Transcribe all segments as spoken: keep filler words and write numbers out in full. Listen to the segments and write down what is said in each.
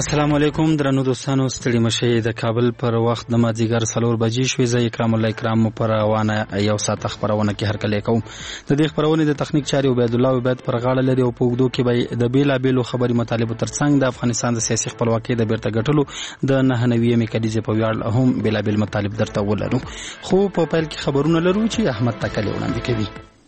السلام علیکم درنو دوستانو، ستړي مشئ. د کابل پر وخت د مازدیګر څلور بجې شوې. زه اکرام الله اکرام پر روانه یو ساعت خبرونه کې هرکلی کوم. د دې خبرونه د تخنیک چاري عبید الله عبید پر غاړه لري او په وګدو کې به د بیلابېلو خبري مطالبه ترڅنګ د افغانستان د سیاسي خپلواکۍ د بیرته ګټلو د نه نوي میکانیزم په ویاړ هم بیلابېل مطالب درته ولرو. خو په پیل کې خبرونه لرو چې احمد تکلی وړاندې کوي.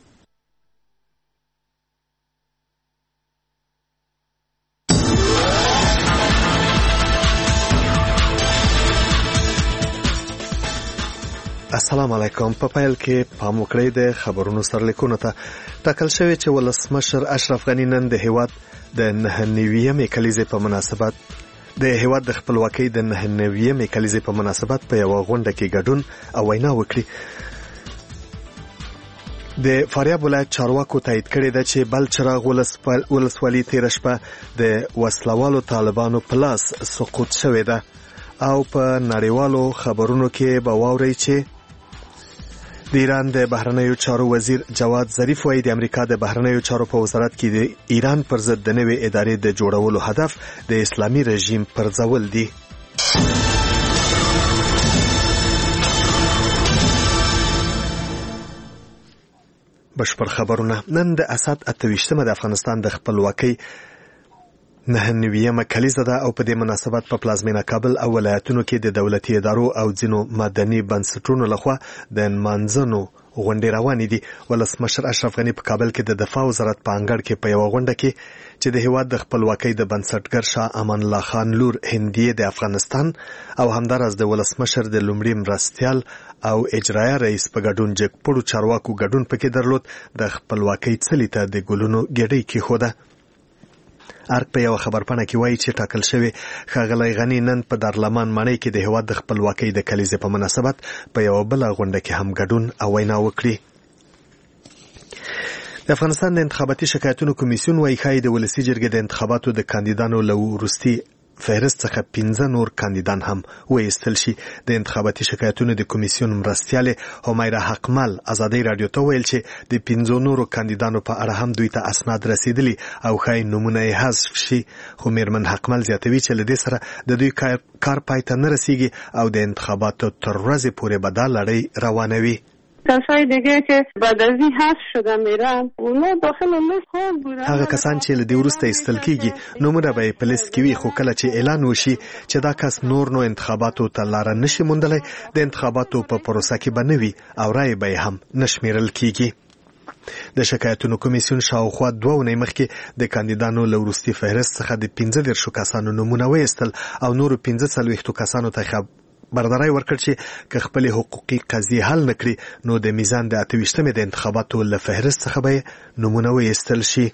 السلام علیکم. په پیل کې پام وکړئ د خبرونو سرلیکونو ته. ټاکل شوی چې ولسمشر اشرف غنی نن د هیواد د نهه نوي کلیزې په مناسبت د هیواد د خپلواکۍ د نهه نوي کلیزې په مناسبت په یو غونډه کې ګډون او وینا وکړي. د فاریاب ولایت چارواکو تایید کړی ده چې بلچراغ ولسوالي تیر شپه د وسلوالو طالبانو په لاس سقوط شوې ده او په نړیوالو خبرونو کې به واورئ چې د ایران د بهرنیو چارو وزیر جواد ظریف وايي د امریکا د بهرنیو چارو په وزارت کې د ایران پر ضد د نوې ادارې د جوړولو هدف د اسلامي رژیم پرځول دي. بشپړ خبرونه. نن د اسد اته ویشتمه د افغانستان د خپلواکۍ نه نویمه کلیزه ده او په دې مناسبت په پلازمینه کابل او ولایتونو کې د دولتي ادارو او ځینو مدني بنسټونو لخوا د نمانځنو غونډې روانې دي. ولسمشر اشرف غنی په کابل کې د دفاع وزارت په انګړ کې په یوه غونډه کې چې د هیواد د خپلواکۍ د بنسټګر شاه امان الله خان لور هندیه د افغانستان او همدارس د ولسمشر د لومړي مرستیال او اجرایه رئیس په ګډون جګپړو چارواکو ګډون پکې درلود. د خپلواکۍ څلي ته د ګلونو ګېډۍ کېښوده. ارګ په یو خبرپاڼه کې وایي چې ټاکل شوی ښاغلی غنی نن په دارالمان ماڼۍ کې د هیواد د خپلواکۍ د کلیزې په مناسبت په یوه بله غونډه کې هم ګډون او وینا وکړي. د افغانستان د انتخاباتي شکایتونو کمیسیون وایي ښایي د ولسي جرګې د انتخاباتو د کاندیدانو له وروستي فهرست څخه پنځه نور کاندیدان هم وایستل شي. د انتخاباتي شکایتونو د کمیسیون مرستیالې همیره حقمل ازادۍ راډیو ته ویل چې د پنځو نورو کاندیدانو په اړه هم دوی ته اسناد رسیدلي او ښایي نومونه یې حذف شي. خو میرمن حقمل زیاتوي چې له دې سره د دوی کار پای ته نه رسیږي او د انتخاباتو تر ورځې پورې به دا لړۍ روانوي. کسای دیگه که بعد از این حذف شدن میرن اونا داخل لیست خوب بودن. هغه کسان چې له دې وروسته ایستل کیږي نومونه به په لیست کې وي، خو کله چې اعلان وشي چې دا کس نور نو انتخاباتو ته لاره نشي موندلی د انتخاباتو په پروسه کې به نه وي او رای به هم نشمیرل کیږي. د شکایتونو کمیسیون شاوخوا دوه اونۍ مخکې د کاندیدانو له وروستي فهرست څخه د پنځه دېرشو کسانو نومونه وایستل او نورو پنځه څلوېښتو کسانو ته بردارای ورکړ چې که خپل حقوقي قضیې حل نکړي نو د میزان د اته ویشتمې د انتخاباتو له فهرست څخه به نومونه وایستل شي.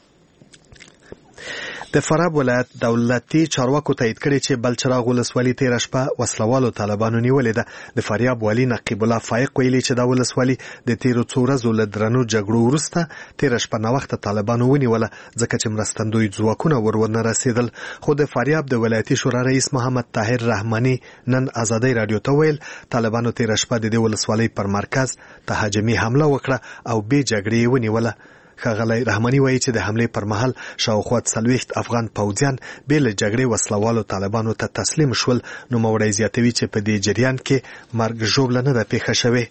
د فراب ولایت دولتي چارواکو تایید کړي چې بلچراغ ولسوالي تیر شپه وسلوالو طالبانو نیولې ده. د فاریاب والي نقیب الله فایق ویلي چې دا ولسوالي د تیرو څو ورځو له درنو جګړو وروسته تیر شپه ناوخته طالبانو ونیوله ځکه چې مرستندوی ځواکونه ور ونه رسېدل. خو د فاریاب د ولایتي شورا رئیس محمد طاهر رحماني نن ازادۍ راډیو ته ویل طالبانو تیر شپه د دې ولسوالۍ پر مرکز تهاجمي حمله وکړه او بې جګړې یې ونیوله. ښاغلی رحماني وایي چې د حملې پر مهال شاوخوا څلوېښت افغان پوځیان بې له جګړې وسلوالو طالبانو ته تسلیم شول. نوموړی زیاتوي چې په دې جریان کې مرګ ژوبله نه ده پیښه شوې.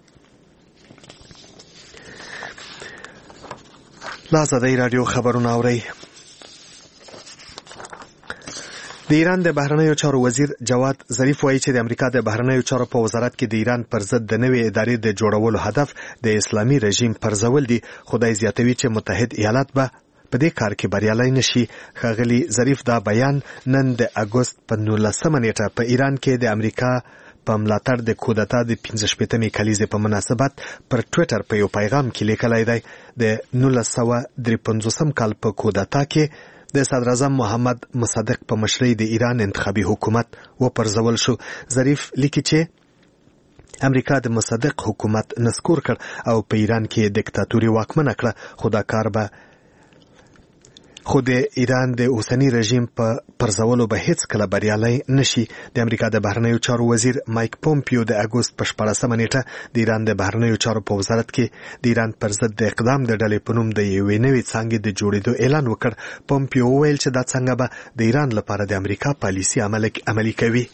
له ازادۍ راډیو خبرونه اورئ. د ایران د بهرنیو چارو وزیر جواد ظریف وایي چې د امریکا د بهرنیو چارو په وزارت کې د ایران پر ضد د نوې ادارې د جوړولو هدف د اسلامي رژیم پرځول دي. خدای زیاتوي چې متحد ایالات به په دې کار کې بریالی نشي. ښاغلي ظریف دا بیان نن د اګوست په نولسمه نیټه په ایران کې د امریکا په ملاتړ د کودتا د پنځه شپېتمې کلیزې په مناسبت پر ټویټر په یو پیغام کې لیکلی دی. د نولس سوه درې پنځوسم کال په کودتا کې د صدراعظم محمد مصدق په مشرۍ د ایران انتخابي حکومت وپرځول شو. ظریف لیکي چې امریکا د مصدق حکومت نسکور کړ او په ایران کې دیکتاتوري واکمنه کړه، خو دا کار به خو د ایران د اوسنی رژیم په پرځولو به هیڅ کله بریالی نشي. د امریکا د بهرنیو چارو وزیر مایک پومپیو د اګوست په شپاړسمه نیټه د ایران د بهرنیو چارو په وزارت کې د ایران پر ضد د اقدام د ډلې په نوم د یوې نوې څانګې د جوړېدو اعلان وکړ. پومپیو وویل چې دا څانګه به د ایران لپاره د امریکا پالیسي عملي کوي.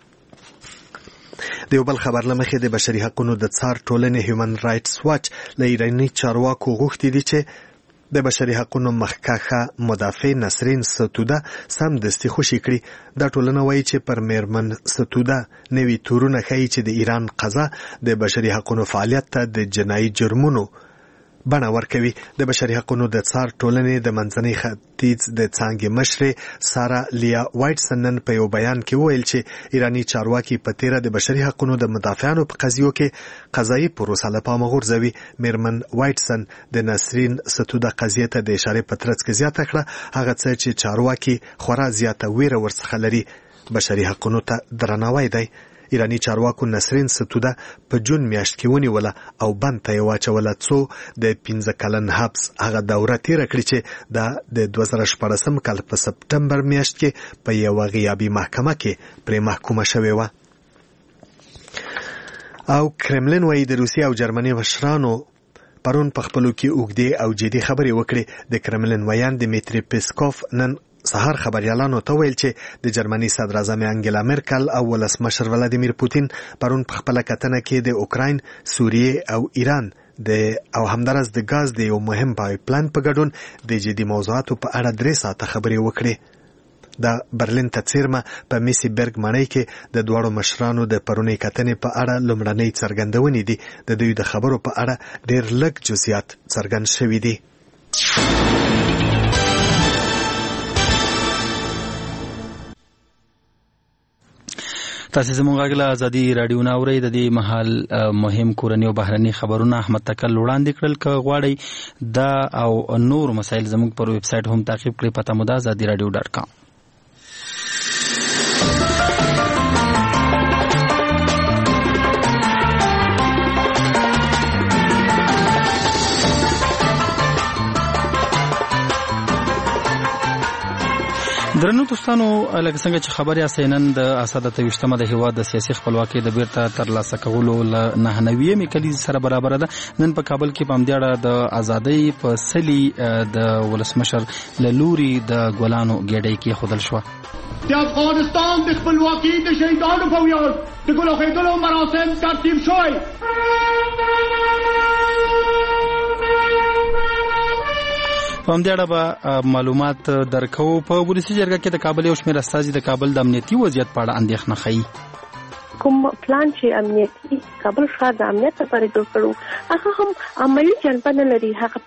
د یو بل خبر لمخې د بشري حقوقو د څار ټولنې هیومن رائټس واچ له ایراني چارواکو غوښتي دي چې د بشري حقوقو مخکښه مدافع نسرین ستوده سمدستي خوشي کړي. دا ټولنه وایي چې پر میرمن ستوده نوي تورونه ښیي چې د ایران قضا د بشري حقوقو فعالیت ته د جنایي جرمونو بڼه ورکوي. د بشري حقوقو د څار ټولنې د منځني ختیځ د څانګې مشرې سارا لیا وایټسن نن په یو بیان کې وویل چې ایراني چارواکي په تیره د بشري حقوقو د مدافعانو په قضیو کې قضایي پروسه له پامه غورځوي. میرمن وایټسن د نسرین ستوده قضیې ته د اشارې په ترڅ کې زیاته کړه هغه څه چې چارواکي خورا زیاته ویره ورڅخه لري بشري حقوقو ته درناوی دی. ایرانی چارواکو نسرین ستوده په جون میاشت کې ونیوله او بند ته یې واچوله څو د پنځه کلن حبس هغه دوره تیره کړي چې دا د دوه زره شپاړسم کال په سپټمبر میاشت کې په یوه غیابي محکمه کې پرې محکومه شوې وه. او کرملین وایي د روسیې او جرمني مشرانو پرون په خپلو کې اوږدې او جدي خبرې وکړې. د کرملین ویان دمیتری پیسکوف نن سهار خبريالانو ته ویل چې د جرمني صدر اعظم انګلا مرکل او ولسمشر ولادیمیر پوتین پرون په خپل کتنه کې د اوکراین، سوریې او ایران د او همدارس د غاز د یو مهم پایپ پلان په ګډون د جدي موضوعاتو په اړه درې ساعته خبرې وکړې. د برلین ته څیرمه په میسی برګ مړی کې د دواړو مشرانو د پرونی کتنې په اړه لومړنۍ څرګندونې دي. د دوی د خبرو په اړه ډېر لږ جزئیات څرګند شوي دي. تاسو زموږ غږ له ازادي رادیو نه اورئ. د دې مهال مهم کورني او بهرني خبرونه احمد تکل وړاندې کړل. که غواړئ دا او نور مسایل زموږ پر ویب سټ هم تعقیب کړئ. پته مو ده ازادي رادیو ډاټ کام. درنو دوستانو لکه څنګه چې خبر یاست نن د اسد اتویشتمه د هیواد د سیاسي خپلواکۍ د بیرته ترلاسه کولو له نهه نوي کلیزې سره برابر ده. نن په کابل کې په همدې اړه د ازادۍ په سلي د ولسمشر له لوري د ګلانو ګېډۍ کېښودل شوه. د افغانستان د خپلواکۍ د شهیدانو په ویاړ د ګل اېښودلو مراسم ترتیب شوی. په همدې اړه به معلومات درکو. په ولسي جرګه کې د کابل یو شمېر استازي د کابل د امنیتي وضعیت په اړه اندېښنه ښیي. کوم پلان چې امنیتي کابل ښار د امنیت لپاره جوړ کړو هغه هم عملي جنبه نه لري. هغه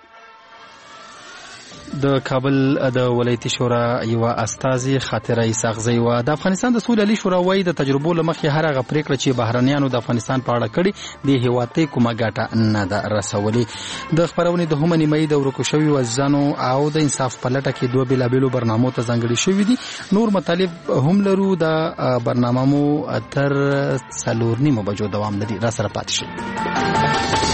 د کابل د ولایتي شورا یو استازي خاطره اسحاقزی و د افغانستان د سولې شورا وایي د تجربو لمخې هر هغه پریکړه چې بهرنیانو د افغانستان په اړه کړي د هیواتې کومه ګټه نه ده رسولې. د خبرونې د هم نیمایي د ورکو شوي وزانو او د انصاف په لټه کې دوه بیلابیلو برنامو ته ځانګړي شوي دي. نور مطالب هم لرو. د برنامه مو تر څلور نیمو بجو دوام لري. را سره پاتې شئ.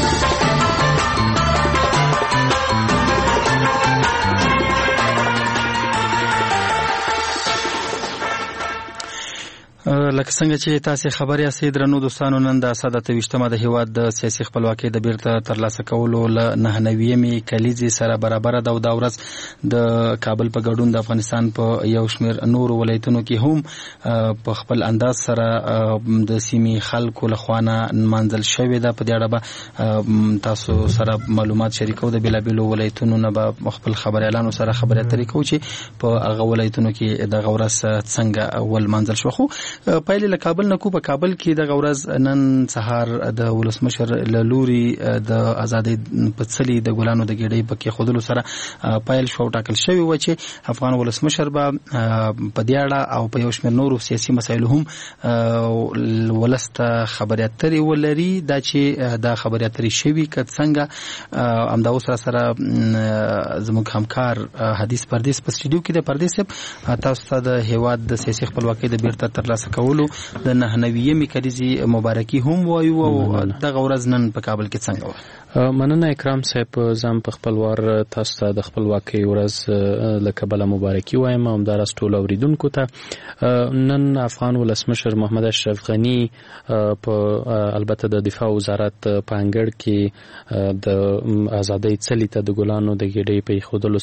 لکه څنګه چې تاسو خبر یاست درنو دوستانو نن د اسد اتویشتمه د هیواد د سیاسي خپلواکۍ د بیرته ترلاسه کولو له نهه نوي کلیزې سره برابر ده. او دا ورځ د کابل په ګډون د افغانستان په یو شمېر نور ولایتونو کې هم په خپل انداز سره د سیمې خلکو له خوا نه نمانځل شوې ده. په دې اړه به تاسو سره معلومات شریکو. د بیلابیلو ولایتونو نه به خپل خبريالانو سره خبرې اترې کوو چې په هغه ولایتونو کې د غورس څنګه ولمانځل شو. خو پایله له کابل نه کو په کابل کې د غورز نن سهار د ولسمشر له لوري د ازادۍ په څلي د ګلانو د ګېډۍ په کې خودلو سره پایل شو ټاکل شوی و چې افغان ولسمشر به په دې اړه او په یو شمېر نورو سیاسي مسایلو هم ولسته خبرې اترې ولري. دا چې دا خبرې اترې شوي که څنګه همدا اوس را سره زموږ همکار حدیث پردیس په سټوډیو کې د پردیس تاسو ته د هیواد د سیاسي خپلواکۍ د بیرته ترلاسه کولو کولو د نه نوي کلیزي مبارکي هم وایو او دغه ورځ نن په کابل کې څنګه و؟ مننه اکرام صاحب، زم په خپل وار تاسو ته د خپلواکۍ ورځ له کبله مبارکي وایم او همداراز ټول اوریدونکو ته. نن افغان ولسمشر محمد اشرف غني په البته د دفاع وزارت په انګړ کې د ازادۍ څلي ته د ګلانو د ګډې په ایښودلو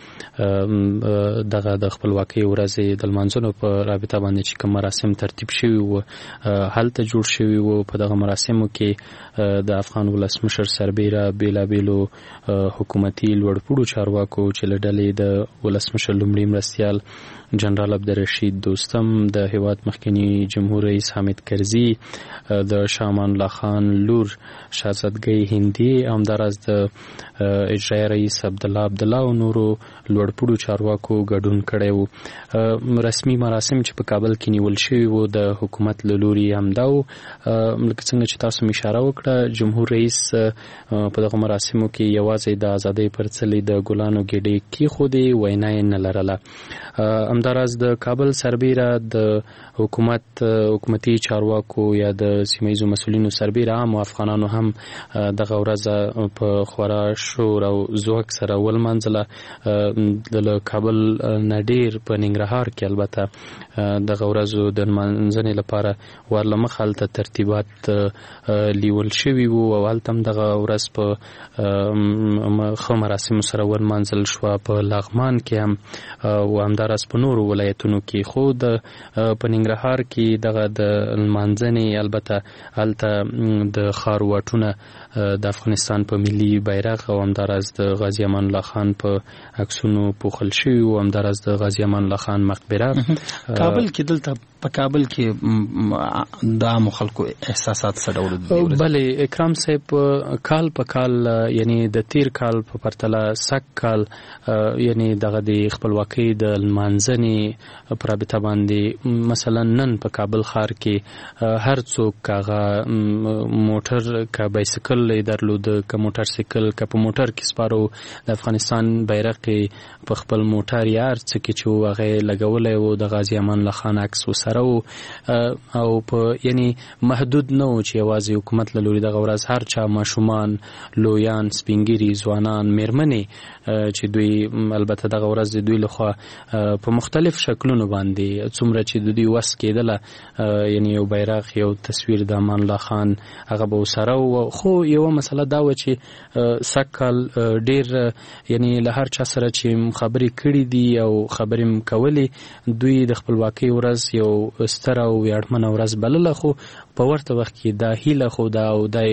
سره دغه د خپلواکۍ ورځ د لمانځلو په رابطه باندې چې کوم مراسم ترتیب شوي وو هلته جوړ شوي وو. په دغه مراسمو کې د افغان ولسمشر سربیره بیلابیلو حکومتي لوړپوړو چارواکو چې له ډلې د ولسمشر لومړي مرستیال جنرال عبدالرشید دوستم، د هیواد مخکنی جمهور رئیس حامد کرزي، د شاه امان الله خان لور شاهزادګۍ هندي، همداراز د اجرایي رئیس عبدالله عبدالله او نورو لوړپوړو چارواکو ګډون کړی وو. رسمي مراسم چې په کابل کې نیول شوي وو د حکومت له لوري همدا وو. لکه څنګه چې تاسو مې اشاره وکړه، جمهور رئیس په دغه مراسمو کې یوازې د ازادۍ پر څلي د ګلانو ګېډې کېښودې، وینا یې نه لرله. همداراز د کابل سربیره د حکومت حکومتي چارواکو یا د سیمه مسؤلینو سربیره عام افغانانو هم دغه ورځ په خورا شور او ذوق سره ولمانځله. د کابل نه ډېر په ننګرهار کې البته دغه ورځو د لمانځنې لپاره ورله مخ هلته ترتیبات لیول شوي وو او هلته هم دغه ورځ په ښه مراسمو سره ولمانځل شوه. په لغمان کې هم او همداراز په نورو ولایتونو کې، خو د په ننګرهار کې دغه د لمانځنې البته هلته د ښار واټونه د افغانستان په ملي بیرغ او همداراز د غازي امان الله خان په عکسونو پوښل شوي او همداراز د غازي امان الله خان مقبره. کابل کې دلته په کابل کې د عامو خلکو احساسات څه ډول دي؟ بلې اکرام صاحب، کال په کال یعنی د تیر کال په پرتله سږ کال یعنی دغه د خپلواکۍ د لمانځنې په رابطه باندې مثلا نن په کابل ښار کې هر څوک هغه موټر که بایسکل یې درلود، که موټر سایکل، که په موټر کې سپارو د افغانستان بیرغ په خپل موټر یا هر څه کې چې و هغه یې لګولی و، د غازي امان الله خان عکس ورسره و او په یعنی محدود نه و چې یوازې حکومت له لوري دغه ورځ هر چا ماشومان، لویان، سپینګیري، ځوانان، میرمنې چې دوی البته دغه ورځ د دوی لخوا په مختلف شکلونو باندې څومره چې د دوی وس کېدله یعنی یو بیرغ، یو تصویر د امان الله خان هغه به ورسره و. خو یوه مسله دا وه چې سږ کال ډېر یعنی له هر چا سره چې خبرې کړي دي او خبرې م کولې، دوی د خپلواکۍ ورځ یو ستره او ویاړمنه ورځ بلله. خو په ورته وخت کې دا هیله خو دا او دا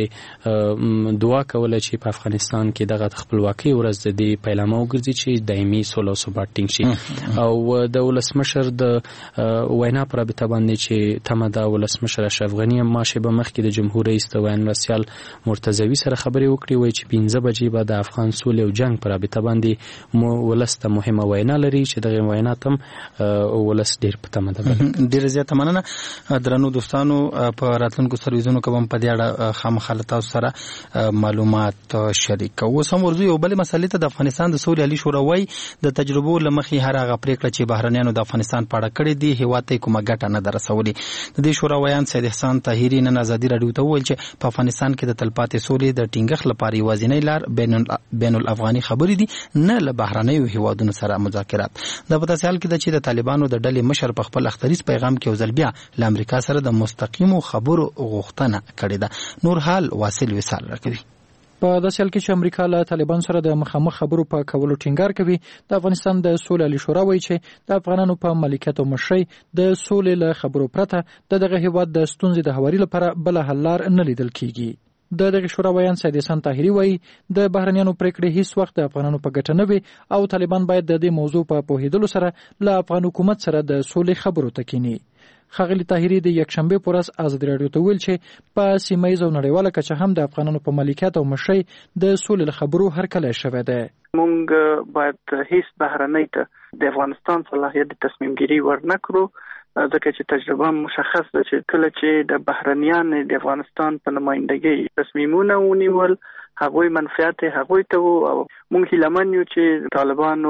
دعا کوله چې په افغانستان کې دغه خپلواکۍ ورځ د دې پیلامه وګرځي چې دایمي سوله او ثبات ټینګ شي. او د ولسمشر د وینا په رابطه باندې چې تمه ده ولسمشر اشرف غني ما شیبه مخکې د جمهور رئیس د ویاند مرستیال مرتضوي سره خبرې وکړې، وایي چې پنځه بجې به د افغان سولې او جنګ په رابطه باندې مو ولس ته مهمه وینا لري چې دغه وینا ته هم ولس ډېر په تمه ده. ډېره زیاته مننه. درنو دوستانو، په راتلونکو سرویزونو کې هم په دې اړه خامخا تاسو سره معلومات شریک. اوس هم ورځو یو بلې مسلې ته د افغانستان د سولې عالي شورا وایي د تجربو له مخې هر هغه پرېکړه چې بهرنیانو د افغانستان په اړه کړې دي هېواد ته کومه ګټه نه ده رسولې. د دې شورا ویان سید احسان طاهري نن ازادي راډیو ته وویل چې په افغانستان کې د تلپاتې سولې د ټینګښت لپاره یوازینۍ لار بین الافغاني خبرې دي، نه له بهرنیو هېوادونو سره مذاکرات. دا په داسې حال کې ده چې د طالبانو د ډلې مشر په خپل اختریز پیغام کې یو ځل بیا له امریکا سره د مستقیمو خبرو غوښتنه کړې ده. نور حال واصل وصال راکوي. په داسې حال کې چې امریکا له طالبان سره د مخامخ خبرو په کولو ټینګار کوي، د افغانستان د سولې عالي شورا وایي چې د افغانانو په ملکیت او مشرۍ د سولې له خبرو پرته د دغه هېواد د ستونزې د هواري لپاره بله حل لار نه لیدل کېږي. د دغه شورا ویان سید احسان طاهري وایي د بهرنیانو پرېکړې هیڅ وخت د افغانانو په ګټه نه وي او طالبان باید د دې موضوع په پوهېدلو سره له افغان حکومت سره د سولې خبرو ته کیني. ښاغلي طاهري د یکشنبې په ورځ ازادي راډیو ته ویل چې په سیمه ییزه او نړیواله کچه هم د افغانانو په ملکیت او مشرۍ د سولې له خبرو هرکلی شوی دی. موږ باید هیڅ بهرنۍ ته د افغانستان صلاحیت د تصمیم ګیري ورنه کړو، ځکه چې تجربه مشخص ده چې کله چې د بهرنیان د افغانستان په نمائندګۍ تصمیمونه ونیول، هغوی منفعت هغوی ته وو او موږ هیله من یو چې طالبانو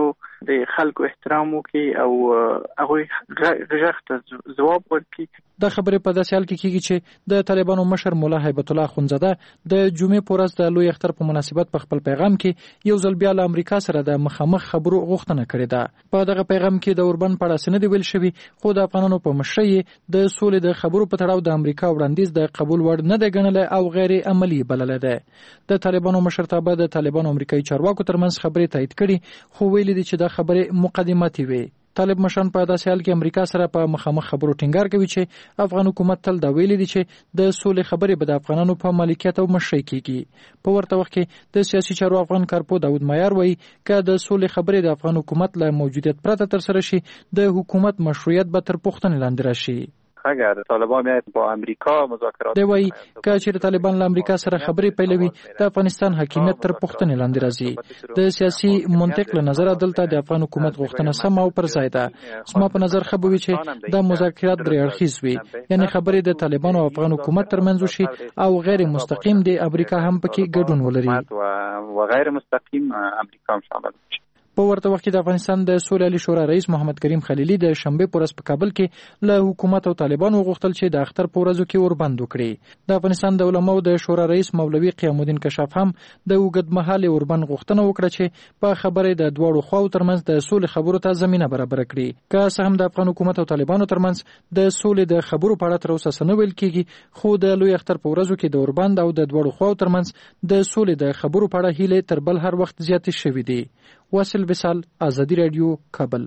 د خلکو احترام وکړي او هغه غږ ته ځواب ورکړي. دا خبره په داسې حال کې کیږي چې د طالبانو مشر مولا هیبت الله اخونزاده د جمعې په ورځ د لوی اختر په مناسبت په خپل پیغام کې یو ځل بیا له امریکا سره د مخامخ خبرو غوښتنه کړې ده. په دغه پیغام کې د اوربند په اړه څه نه دی ویل شوي، خو د افغانانو په مشرۍ د سولې د خبرو په تړاو د امریکا وړاندیز د قبول وړ نه دی ګڼلی او غیر عملي بللی دی. د طالبانو مشرتابه د طالبانو امریکایي چارواکو ترمنځ خبرې تایید کړي، خو ویلي دي چې دا خبرې مقدماتي وي. طالب مشران په داسې حال کې امریکا سره په مخامخ خبرو ټینګار کوي چې افغان حکومت تل دا ویلي دي چې د سولې خبرې به د افغانانو په مالکیت او مشرۍ کېږي. په ورته وخت کې د سیاسي چارو افغان کارپو داود مایار وایي که د سولې خبرې د افغان حکومت له موجودیت پرته ترسره شي، د حکومت مشروعیت به تر پوښتنې لاندې راشي. اگر طالبان با امریکا مذاکرات دی وایي که چېرې طالبان له امریکا سره خبرې پیلوي، د افغانستان حاکمیت تر پوښتنې لاندې راځي. د سیاسي منطق له نظره دلته د افغان حکومت غوښتنه سم او پر ځای ده. زما په نظر ښه به وي چې دا مذاکرات درې اړخیز وي، یعنې خبرې د طالبانو او افغان حکومت ترمنځ وشي او غیر مستقیم د امریکا هم پکې ګډون ولري و غیر مستقیم امریکا هم شامل شي. په ورته وخت کې د افغانستان د سولې عالی شورا رئیس محمد کریم خلیلي د شنبه په ورځ په کابل کې له حکومت او طالبانو غوښتل چې د اختر په ورځو کې اوربند وکړي. د افغانستان د علماو د شورا رئیس مولوي قیام الدین کشاف هم د اوږدمهالې اوربند غوښتنه وکړه چې په خبرې د دواړو خواو ترمنځ د سولې خبرو ته زمینه برابر کړي. که څه هم د افغان حکومت او طالبانو ترمنځ د سولې د خبرو په اړه تر اوسه څه نه ویل کېږي، خو د لوی اختر په ورځو کې د اوربند او د دواړو خواو ترمنځ د سولې د خبرو په اړه هیلې تر بل هر وخت زیاتې شوې دي. واصل وصال، آزادی رادیو، کابل.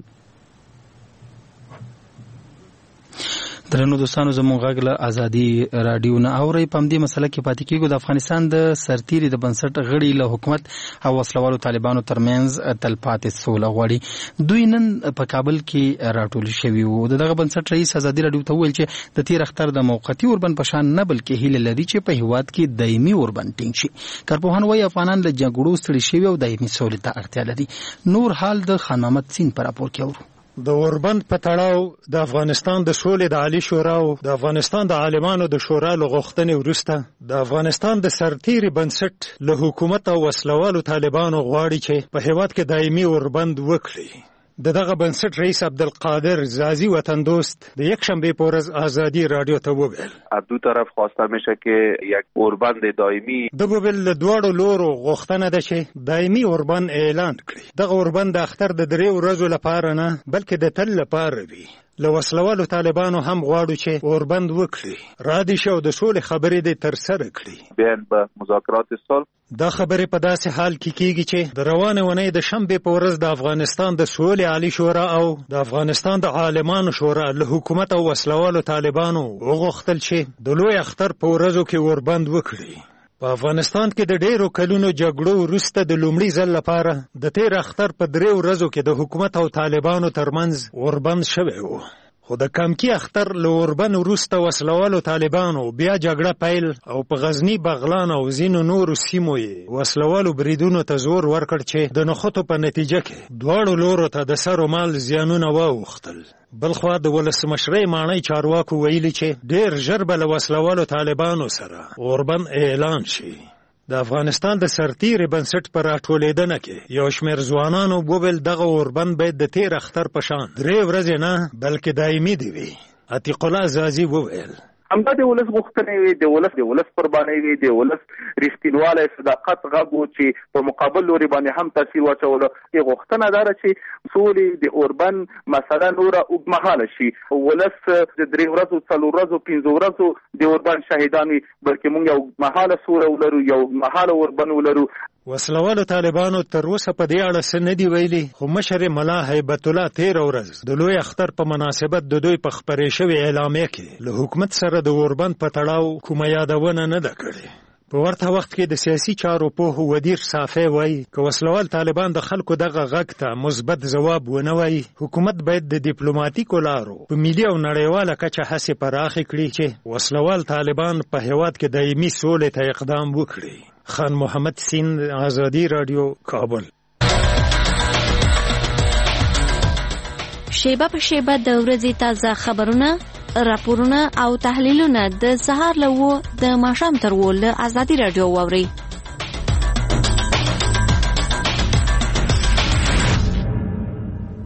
درنو دوستانو زموږ غږ له ازادي رادیو نه اورئ. په همدې مسله کې پاتې کېږو. د افغانستان د سرتیري د بنسټ غړي له حکومت او وسلوالو طالبانو ترمنځ تلپاتې سوله غواړي. دوی نن په کابل کې راټول شوي وو. د دغه بنسټ رئیس ازادي رادیو ته وویل چې د تیر اختر د موقتي اوربند په شان نه بلکې هیله لري چې په هیواد کې دایمي اوربند ټینګ شي. کارپوهان وایي افغانان له جګړو ستړي شوي او دایمي سولې ته اړتیا لري. نور حال د خان محمد سین په راپور کې اورو. د اوربند په تړاو د افغانستان د سولې د عالی شورا او د افغانستان د عالمانو د شورا له غوښتنې وروسته د افغانستان د سرتیري بنسټ له حکومت او وسلوالو طالبانو غواړي چې په هیواد کې دایمي اوربند وکړي. د دغه بنسټ رئیس عبدالقادر زازی وطن دوست د یک شنبه په ورځ آزادی رادیو ته وویل از دو طرف خواسته میشه که یک اوربند دائمی د وویل له دواړو لورو غوښتنه ده چې دایمي اوربند اعلان کړي. دغه اوربند د اختر د درې ورځو لپاره نه بلکې د تل لپاره وي. له وسلوالو طالبانو هم غواړو چې اوربند وکړي، را دي شي او د سولې خبرې دې ترسره کړي. بیان به مذاکرات صلح دا خبرې په داسې حال کې کېږي چې د روانې اونۍ د شنبې په ورځ د افغانستان د سولې عالی شورا او د افغانستان د عالمانو شورا له حکومت او وسلوالو طالبانو وغوښتل چې د لوی اختر په ورځو کې اوربند وکړي. په افغانستان کې د ډېرو کلونو جګړو وروسته د لومړي ځل لپاره د تیر اختر په درې ورځو کې د حکومت او طالبانو ترمنځ اوربند شوی و. خو د کمکی اختر له اوربند وروسته وسلوالو طالبانو بیا جګړه پیل او په غزني، بغلان او ځینو نورو سیمو یې وسلوالو بریدونو ته زور ورکړ چې د نښتو په نتیجه کې دواړو لورو ته د سر و مال زیانونه واوښتل. بلخوا د ولسمشرۍ ماڼۍ چارواکو ویلي چې ډېر ژر به له وسلوالو طالبانو سره اوربند اعلان شي. د افغانستان د سرتیري بنسټ پر راټولېدنه کې یو شمېر ځوانانو وویل دغه اوربند باید د تیر اختر په شان درې ورځې نه بلکې دایمي دی وي. عتیق الله زازي وویل همدا د ولس غوښتنې وي، د ولس د ولس قربانۍ وي، د ولس رښتینوالی صداقت غږ و چې په مقابل لوري باندې هم تاثیر واچولو. یې غوښتنه دا ده چې سولې د اوربند مسله نوره اوږدمهاله شي. ولس د درې ورځو، څلور ورځو، پنځه ورځو د اوربند شهیدان وي، بلکې موږ یو اوږدمهاله سوله ولرو، یو اوږدمهاله اوربند ولرو. وسلوالو طالبانو تر اوسه په دې اړه څه نه دي ویلي، خو مشر ملا هیبت الله تیر ورځ د لوی اختر په مناسبت د دوی په خپرې شوې اعلامیه کې له حکومت سره د اوربند په تړاو کومه یادونه نه ده کړې. په ورته وخت کې د سیاسي چارو پوه ودیر صافی وایي که وسلوال طالبان د خلکو دغه غږ ته مثبت ځواب ونه وایي، حکومت باید د ډیپلوماټیکو لارو په ملي او نړیواله کچه هڅې پراخې کړي چې وسلوال طالبان په هیواد کې دایمي سولې ته اقدام وکړي. خان محمد سین، آزادی رادیو، کابل. شیبه په شیبه د ورځې تازه خبرونه، راپورونه او تحلیلونه د سهار له وو د ماښام تر وو له آزادی رادیو واورئ.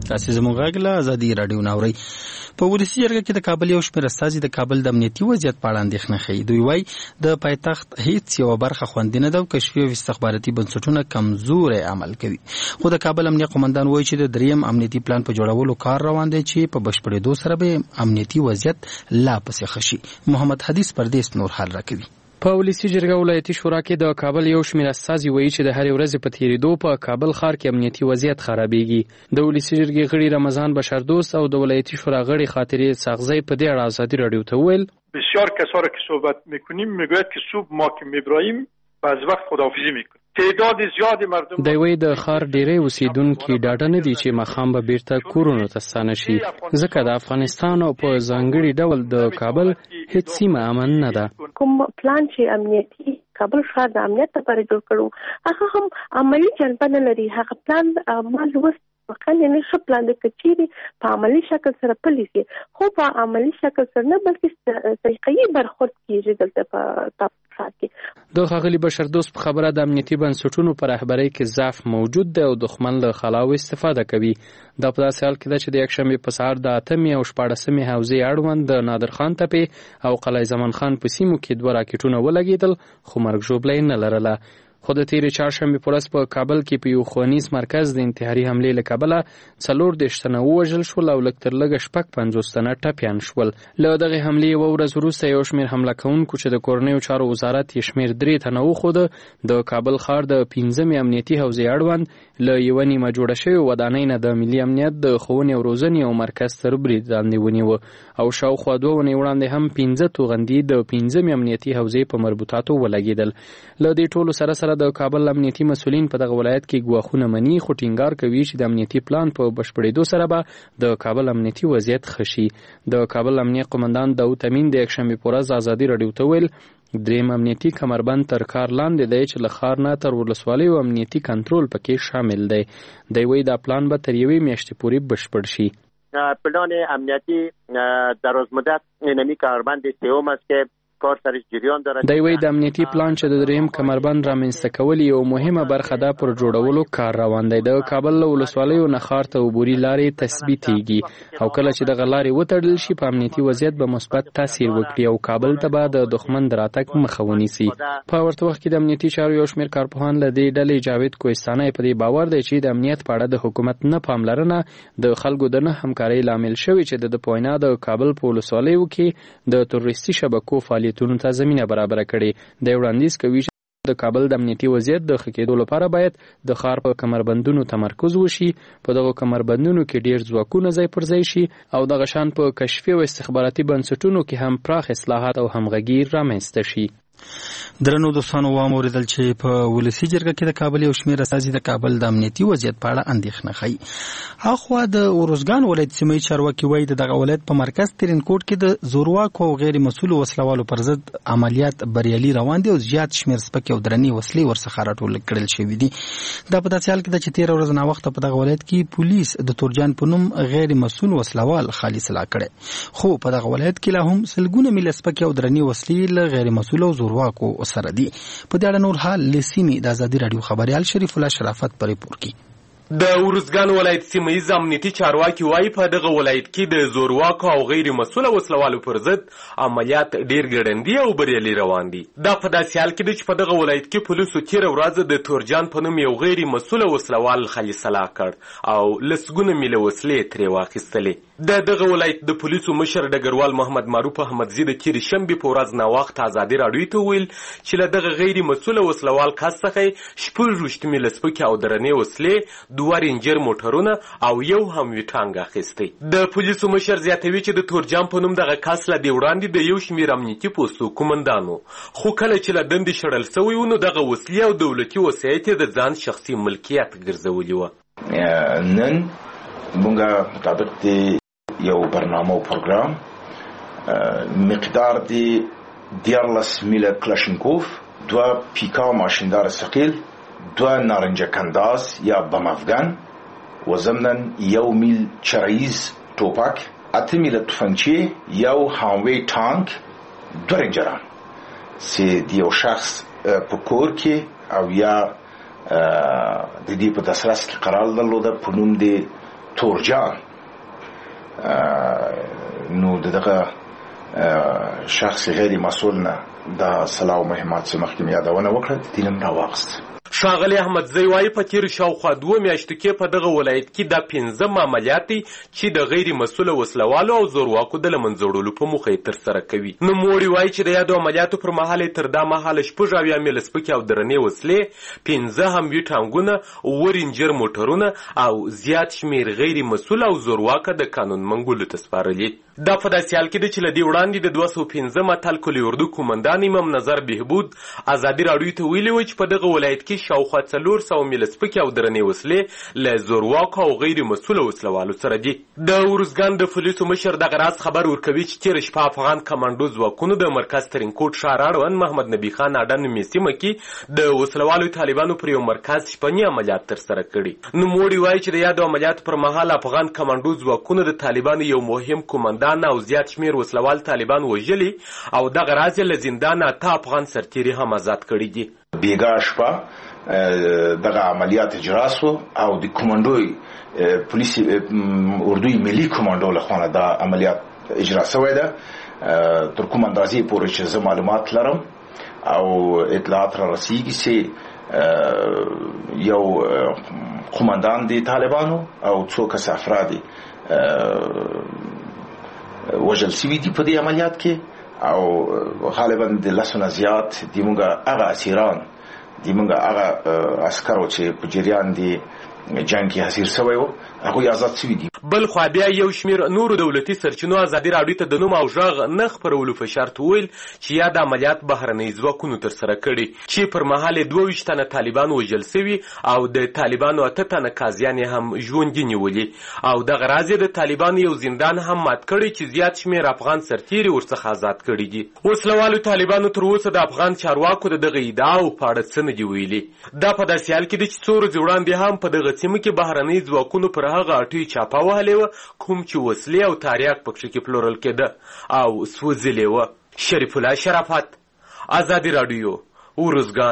تاسو زموږ غږ له ازادي رادیو ناوړي په ولسی جرګه کې د کابل یو شمېر استازي د کابل د امنیتي وضعیت په اړه اندېښنه ښیي. دوی وایي د پایتخت هیڅ یو برخه خوندي نه ده او کشفي او استخباراتي بنسټونه کمزوري عمل کوي. خو د کابل امنیه قومندان وایي چې د دریم امنیتي پلان په جوړولو کار روان دی چې په بشپړېدو سره به امنیتي وضعیت لا پسې ښه شي. محمد حدیث پردیس نور حال راکوي. په ولسی جرګه ولایتي شورا کې د کابل یو شمېر استازي وایي چې د هرې ورځې په تېرېدو په کابل ښار کې امنیتي وضعیت خرابېږي. د ولسی جرګې غړي رمضان بشردوست او د ولایتي شورا غړي خاطرې ساغزی په دې اړه ازادي رادیو ته وویل بسیار کسا را که صحبت میکنیم میگوید که صبح ما که میبراییم بعض وقت خداحافظی میکنیم. تعداد زیاد مردم دی وایي د ښار ډېری اوسیدونکي ډاډه نه دي چې ماښام به بیرته کورونو ته ستانه شي ځکه د افغانستان او په ځانګړي ډول د کابل هیڅ سیمه امن نه ده. کوم پلان چې امنیتي کابل ښار د امنیت لپاره جوړ کړو هغه هم عملي جنبه نه لري. هغه پلان ما لوست وکړ نه ښه پلان د کچيري په عملي شکل سره پلي شي خو په عملي شکل سره نه بلکې طریقې برخورد کیږي دلته په د ښاغلي بشردوست په خبره د امنیتي بنسټونو په رهبرۍ کې ضعف موجود دی او دښمن له خلاو استفاده کوي. دا په داسې حال کې ده چې د یکشنبې په سهار د اتمې او شپاړسمې حوزې اړوند د نادر خان تپې او قلعه زمان خان په سیمو کې دوه راکټونه ولګېدل خو مرګ ژوبله یې نه لرله. خو د تیرې چهارشنبې په ورځ په کابل کې په یو ښوونیز مرکز د انتحاري حملې له کبله څلور دېرش تنه ووژل شول او لږ تر لږه شپږ پنځوس تنه ټپیان شول. له دغې حملې یوه ورځ وروسته یو شمېر حمله کوونکو چې د کورنیو چارو وزارت یې شمېر درې تنه وښوده د کابل ښار د پنځمې امنیتي حوزې اړوند له یوه نیمه جوړه شوې ودانۍ نه د ملي امنیت د ښوونې او روزنې یو مرکز تر برید لاندې ونیوه او شاوخوا دوه اونۍ وړاندې هم پنځه توغندي د پنځمې امنیتي حوزې په مربوطاتو ولګېدل. له دې ټولو سره سره د کابل امنیتي مسؤلین په دغه ولایت کې ګواښونه مني خو ټینګار کوي چې د امنیتي پلان په بشپړېدو سره به د کابل امنیتي وضعیت ښه شي. د کابل امنیه قومندان داود امین د یکشنبې په ورځ ازادي رادیو ته ویل دریم امنیتي کمربند تر کار لاندې دی چې له ښار نه تر ولسوالیو امنیتي کنټرول پکې شامل دی. دی وایي دا پلان به تر یوې میاشتې پورې بشپړ شي. پلان امنیتی درازمدت اینمی کمربند سوم است که کار سرش جریان داره. دی وایي د امنیتي پلان چې د دریم کمربند رامنځته کول یو مهمه برخه ده پر جوړولو کار روان دی. د کابل له ولسوالیو نه ښار ته عبوري لارې تثبیتېږي او کله چې دغه لارې وتړل شي په امنیتي وضعیت به مثبت تاثیر وکړي او کابل ته به د دښمن د راتګ مخه ونیسي. په ورته وخت کې د امنیتي چارو یو شمېر کارپوهان له دې ډلې جاوید کوهستاني په دې باور دی چې د امنیت په اړه د حکومت نه پاملرنه د خلکو د نه همکارۍ لامل شوی چې د په وینا د کابل په ولسوالیو کې د تروریستي شبکو فعالیت تونو ته زمینه برابر کړي. د وړاندیز کوي چې د کابل د امنیتي وضعیت د ښه کېدو لپاره باید د ښار په کمربندونو تمرکز وشي په دغه کمربندونو کې ډیر ځواکونه ځای پر ځای شي او دغه شان په کشفي او استخباراتي بنسټونو کې هم پراخ اصلاحات او همغږي رامنځته شي. درنو دوستانو واوریدل چې په ولسی جرګه کې د کابل یو شمېر استازي د کابل د امنیتي وضعیت په اړه اندېښنه ښیي. هاخوا د اروزګان ولایت سیمې چارواکي وایي د دغه ولایت په مرکز ترینکوټ کې د زورواکو او غیر مسؤلو وسلوالو پر ضد عملیات بریالي روان دي او زیات شمېر سپکې او درنې وسلې ورڅخه راټول کړل شوي دي. دا په داسې حال کې ده چې تېره ورځ ناوخته په دغه ولایت کې پولیس د تورجان په نوم غیر مسؤل وسلوال خالي سلا کړی خو په دغه ولایت کې لا هم سلګونه میله سپکې او درنې وسلې له غیر مسؤل او زورواکو سره دي. په دې اړه نور حال لسیمې د ازادي رادیو خبريال شریف الله شرافت پر ریپورت کې د ورزګان ولایت سیمه امنیتي چارواکي وایي په دغه ولایت کې د زورواکو او غیر مسؤل وسلوالو پر ضد عملیات ډیر ګړندي او بریالي روان دي. دا په داسې حال کې ده چې په دغه ولایت کې پولیسو تېره ورځ د تورجان په نوم یو غیر مسؤل وسلوال خالي سلا کړ او لسګونه میله وسلې ترې واخیستلې. د دغه ولایت د پولیسو مشر ډګروال محمد معروف احمدزي د تېرې شنبې په ورځ ناوخته ازادي راډیو ته ویل چې له دغه غیر مسؤل وسلوال کس څخه شپږ ویشت میله سپکې او درنې وسلې دوه رینجر موټرونه او یو هم ټانګ اخیستی. د پولیسو مشر زیاتوي چې د تورجان په نوم دغه کس له دې وړاندې د یو شمېر امنیتي پوستو قومندانو خو کله چې له دندې شړل سوی و نو دغه وسلې او دولتي وسایط یې د ځان شخصي ملکیت ګرځولي وه. نن مونږ مطابق د یو برنامه او پروګرام مقدار د دیارلس میله کلاشینکوف دوه پیکا ماشیندار ثقیل دوه نارنجه کنداز یا بم افغان و ضمناً یو میل چرایز توپک اته میله تفنگچی یو هاموی تانک دو رنجران سی دیو شخص په کور کې او یا د دې په دسرس کې قرار درلوده په نوم د تورجان نو دغه شخص غیر مسؤل نه د سلاو مهمات چې مخکې مې یادونه وکړه دینم راوغست. ښاغلی احمدزی وایي په تېرو شاوخوا دوه میاشتو کې په دغه ولایت کې دا پنځه معاملات دي چې د غیر مسؤله وسلوالو او زورواکو د له منځه وړلو په موخه یې ترسره کوي. نوموړي وایي چې د یادو عملیاتو پر مهال یې تر دا مهاله شپږ اویا میله سپکې او درنې وسلې، پنځه هموي ټانګونه، اووه رینجر موټرونه او زیات شمېر غیر مسؤل او زورواکه د قانون منګولو ته سپارلي. دا په داسې حال کې ده چې له دې وړاندې د دوه سوه پنځه متل کلي اردو قومندان امام نظر بهبود ازادي راډیو ته ویلي وو چې په دغه ولایت کې شاوخوا څلور سوه میله سپکې او درنې وسلې له زورواکو او غیر مسؤله وسلوالو سره دي. د ارزګان د پولیسو مشر دغه راز خبر ورکوي چې تېره شپه افغان کمانډو ځواکونو د مرکز ترینکوټ ښار اړوند محمد نبي خان اډه نومې سیمه کې د وسلوالو طالبانو پر یو مرکز شپني عملیات ترسره کړي. نوموړي وایي چې د یادو عملیاتو پر مهال افغان کمانډو ځواکونو د طالبانو یو مهم قومندان او زیات شمېر وسلوال طالبان وژلي او دغه راز یې له زندانه اته افغان سرتیري هم آزاد کړي دي. بیګا شپه دغه عملیات اجرا سو او د کوماندوی پولیس اردوی ملي کوماندو له خوا دا عملیات اجرا شوی ده. تر کوم اندازې پورې چې زه معلومات لرم او اطلاعات را رسیږي چې یو قومندان د طالبانو او څو کس افراد وژل شوي دي په دې عملیات کې او غالبا د لسو نه زیات د موږ هغه اسیران د موږ هغه عسکرو چې په جریان دي جنګ کې حاضر شوی وو هغوی آزاد شوي دي. بل خوا بیا یو شمېر نورو دولتي سرچینو ازادي راډیو ته د نوم او غږ نه خپرولو په شرط وویل چې یا د عملیات بهرنۍ ځواکونو ترسره کړي چې پر مهال یې دوه ویشت تنه طالبان وژل سوي او د طالبانو اته تنه قاضیان یې هم ژوندي نیولي او دغه راز یې د طالبانو یو زندان هم مات کړی چې زیات شمېر افغان سرتیري ورڅخه آزاد کړي دي. وسلوالو طالبانو تر اوسه د افغان چارواکو د دغه ادعاو په اړه څه نه دي ویلي. دا په داسې حال کې ده چې څو ورځې وړاندې هم په دغه سیمه کې بهرنۍ ځواکونو پر هغه اټوي چاپه وهلې وه کوم چې وسلې او تاریاک پکښې کې پلورل کېده او سوځلې وه. شریف الله شرافت، ازادي راډیو، ارزګان.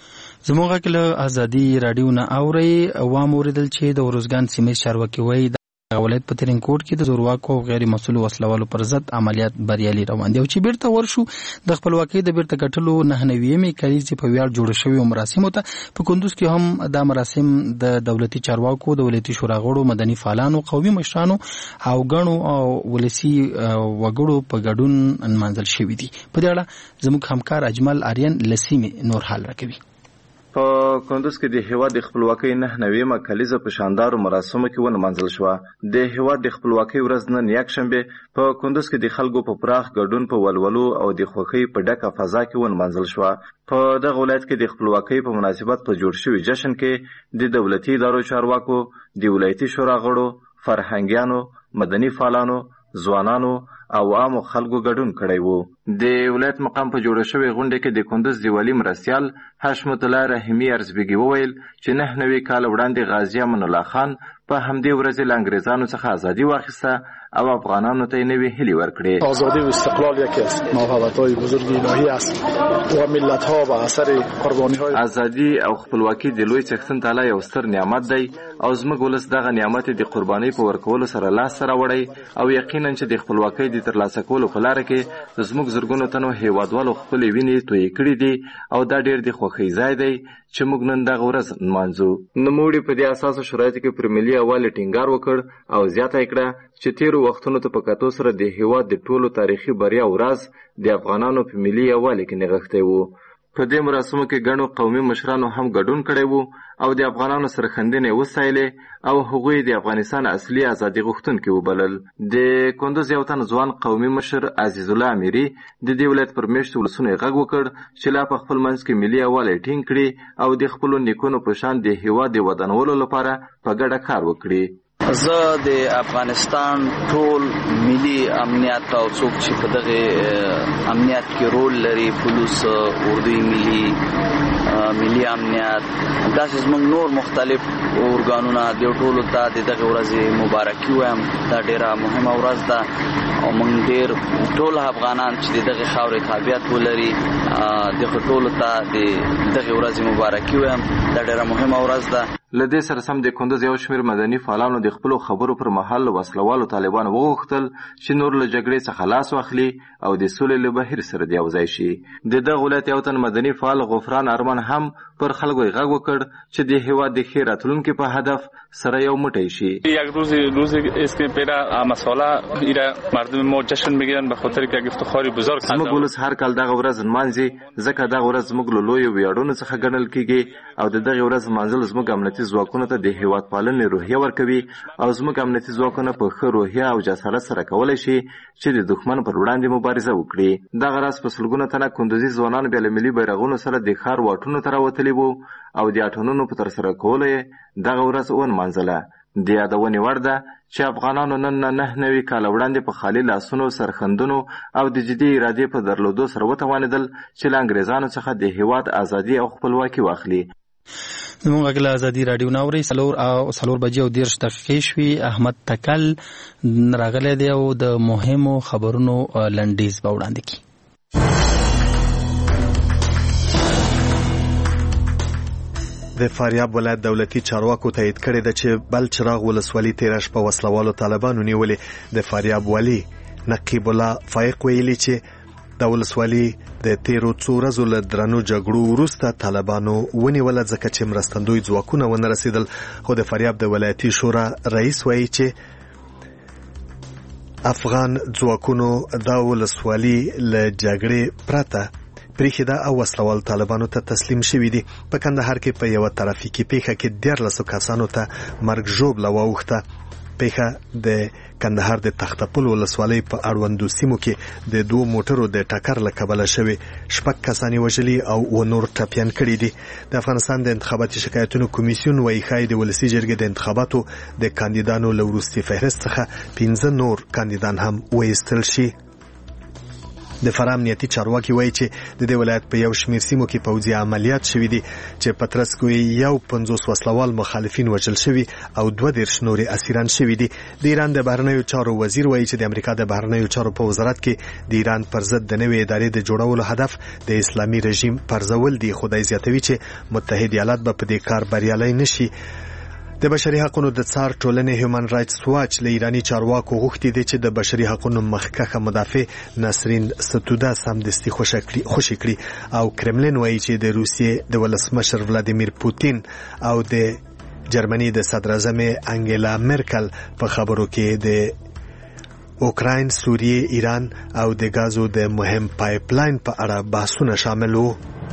زموږ غږ له ازادي راډیو نه اورئ. وام اورېدل چې د ارزګان سیمې چارواکي وایي د ولایت په ترینکوټ کې د زورواکو او غیر مسؤلو وسلوالو پر ضد عملیات بریالي روان دي او چې بیرته ورشو د خپلواکۍ د بیرته ګټلو نهه نوېمې کلیزې په ویاړ جوړ شویو مراسمو ته په کندوز کې هم دا مراسم د دولتي چارواکو، دولتي شورا غړو، مدني فعالانو، قومي مشرانو او ګڼو او ولسي وګړو په ګډون نمانځل شوي دي. په دې اړه زموږ همکار اجمل آریان له سیمې نور حال راکوي. په کندوز کې د هیواد د خپلواکۍ نهه نوېمه کلیزه په شاندارو مراسمو کې ونمانځل شوه. د هیواد د خپلواکۍ ورځ نن یکشنبه په کندوز کې د خلکو په پراخ ګډون په ولولو او د خوښۍ په ډکه فضا کې ونمانځل شوه. په دغه ولایت کې د خپلواکۍ په مناسبت په جوړ شوي جشن کې د دولتي ادارو چارواکو، د ولایتي شورا غړو، فرهنګیانو، مدني فعالانو، ځوانانو او عامو خلکو ګډون کړی وو. د ولایت مقام په جوړه شوې غونډه کې د کندوز د والي مرستیال حشمت الله رحیمي ارزبیګي وویل چې نهه نوي کال وړاندې غازي امان الله خان په همدې ورځ له انګریزانو څخه ازادي واخیسته او افغانانو ته نوې هیلې ورکړې. آزادی و استقلال یکی از موهبت‌های بزرگ الهی است و ملت‌ها به اثر قربانی‌های ازادي او خپلواکي د لوی څښتن تعالی یو ستر نعمت دی او زموږ ولس دغه نعمت د قربانۍ په ورکولو سره لاس سره وړي او یقینا چې د خپلواکۍ د ترلاسه کولو په لار کې زموږ زرګونو تنو هیوادوالو خپل وینې توی کړې دي او دا ډېر د خوښۍ ځای دی چې موږ نن دغه ورځ نمانځو. نوموړي په دې اساسو شرایطو کې پر ملي یووالي ټینګار وکړ او زیاته یې کړه چې تیرو وختونو ته په کتو سره د هیواد د ټولو تاریخي بریا ورځ د افغانانو په ملي یووالي کې نغښتی وو. په دې مراسمو کې ګڼو قومي مشرانو هم ګډون کړی وو او د افغانانو سرښندنې وستایلې او هغوی د افغانستان اصلي ازادي غوښتونکي وبلل. د کندوز یو تن ځوان قومي مشر عزیز الله امیري د دې ولایت پر میشتو ولسونو یې غږ وکړ چې لا په خپل منځ کې ملي یووالی ټینګ کړي او د خپلو نیکونو په شان د هیواد د ودانولو لپاره په ګډه کار وکړي. زه د افغانستان ټول ملي امنیت او څوک چې په دغه امنیت کې رول لري، پولیس، اردوی ملي ملي امنیت، داسې زموږ نور مختلف ارګانونه د ټولو ته د دغه ورځې مبارکي وایم. دا ډیره مهمه ورځ ده او موږ ډیر ټول افغانان چې دغه خاورې تابعیت ولري د ټولو ته د دغه ورځ مبارکي وایم. دا ډېره مهمه ورځ ده. لدې سره سم د کندوز یو شمېر مدني فعالانو د خپلو خبرو پر مهال وسلوالو طالبان وغوښتل چې نور له جګړې څخه لاس واخلي او د سولې له بهیر سره د یوځای شي. د دغه ولایت یو تن مدني فعال غفران ارمان هم پر خلکو یې غږ وکړ چې د هېواد د ښې راتلونکي په هدف سره یو موټی شي. یک روز روز است که پیرا مساله ایرا مردم ما جشن میگیرن به خاطر که افتخاری بزرگ هست. زموږ ولس هر کال دغه ورځ نمانځي ځکه دغه ورځ زموږ له لویو ویاړونو څخه ګڼل کیږي او د دغه ورځ نمانځل زموږ امنیتي ځواکونو ته د هېواد پالنې روحیه ورکوي او زموږ امنیتي ځواکونه په ښه روحیه او جسارت سره کولی شي چې د دښمن پر وړاندې مبارزه وکړي. دغه راز په سلګونه تنه کندوزي ځوانان بیا له ملي بیرغونو سره د ښار واټونو ته راوتلي وو او د اټنونو په ترسره کولو یې دغه ورځ ونمانځله. د یادونې وړ ده چې افغانانو نن نه نهه نوي کاله وړاندې په خالي لاسونو سرښندنو او د جدي ارادې په درلودو سره وتوانېدل چې له انګریزانو څخه د هېواد ازادي او خپلواکي واخلي. زموږ غږ له ازادي راډیو نه اورئ. څلور او څلور بجې او دېرش دقیقې شوې. احمد تکل راغلی دی او د مهمو خبرونو لنډیز به وړاندې کړي. د فاریاب ولایت دولتي چارواکو تایید کړی ده چې بل چراغ ولسوالي تېره شپه وسلوالو طالبانو نیولې. د فاریاب والي نقیب الله فایق ویلي چې د ولسوالي د تیرو څو ورځو له درنو جګړو وروسته طالبانو ونیوله ځکه چې مرستندوی ځواکونه ونه رسېدل. خو د فاریاب د ولایتي شورا رئیس وایي چې افغان ځواکونو دا ولسوالي له جګړې پرته پریښې ده او وسلوال طالبانو ته تسلیم شوي دي. په کندهار کې په یوه ترافیکي پیښه کې دیارلسو کسانو ته مرګ ژوبله واوښته. پیښه د کندهار د تختپل ولسوالۍ په اړوندو سیمو کې د دوو موټرو د ټکر له کبله شوې. شپږ کسان یې وژلي او اووه نور ټپیان کړي دي. د افغانستان د انتخاباتي شکایتونو کمیسیون وایي ښایي د ولسي جرګې د انتخاباتو د کاندیدانو له وروستي فهرست څخه پنځه نور کاندیدان هم وایستل شي. د فراه امنیتي چارواکي وایي چې د دې ولایت په یو شمېر سیمو کې پوځي عملیات شوي دي چې په ترڅ کې یو پنځوس وسلوال مخالفین وژل شوي او دوه دېرش نورې اسیران شوي دي. د ایران د بهرنیو چارو وزیر وایي چې د امریکا د بهرنیو چارو په وزارت کې د ایران پر ضد د نوې ادارې د جوړولو هدف د اسلامي رژیم پرځول دي. خو دی زیاتوي چې متحد ایالات به په دې کار بریالی نشي. د بشري حقوقو د څار ټولنې هیومن رایټس واچ له ایراني چارواکو غوښتي دي چې د بشري حقوقو مخکښه مدافع نسرین ستوده سمدستي خوشي کړي او کرملین وایي چې د روسیې د ولسمشر ولادیمیر پوتین او د جرمني د صدر اعظم انګیلا مرکل په خبرو کې د اوکراین، سوریې، ایران او د غازو د مهم پایپلاین په اړه بحثونه شامل وو.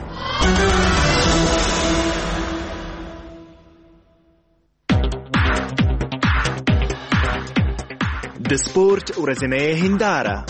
د سپورت ورځنۍ هنداره.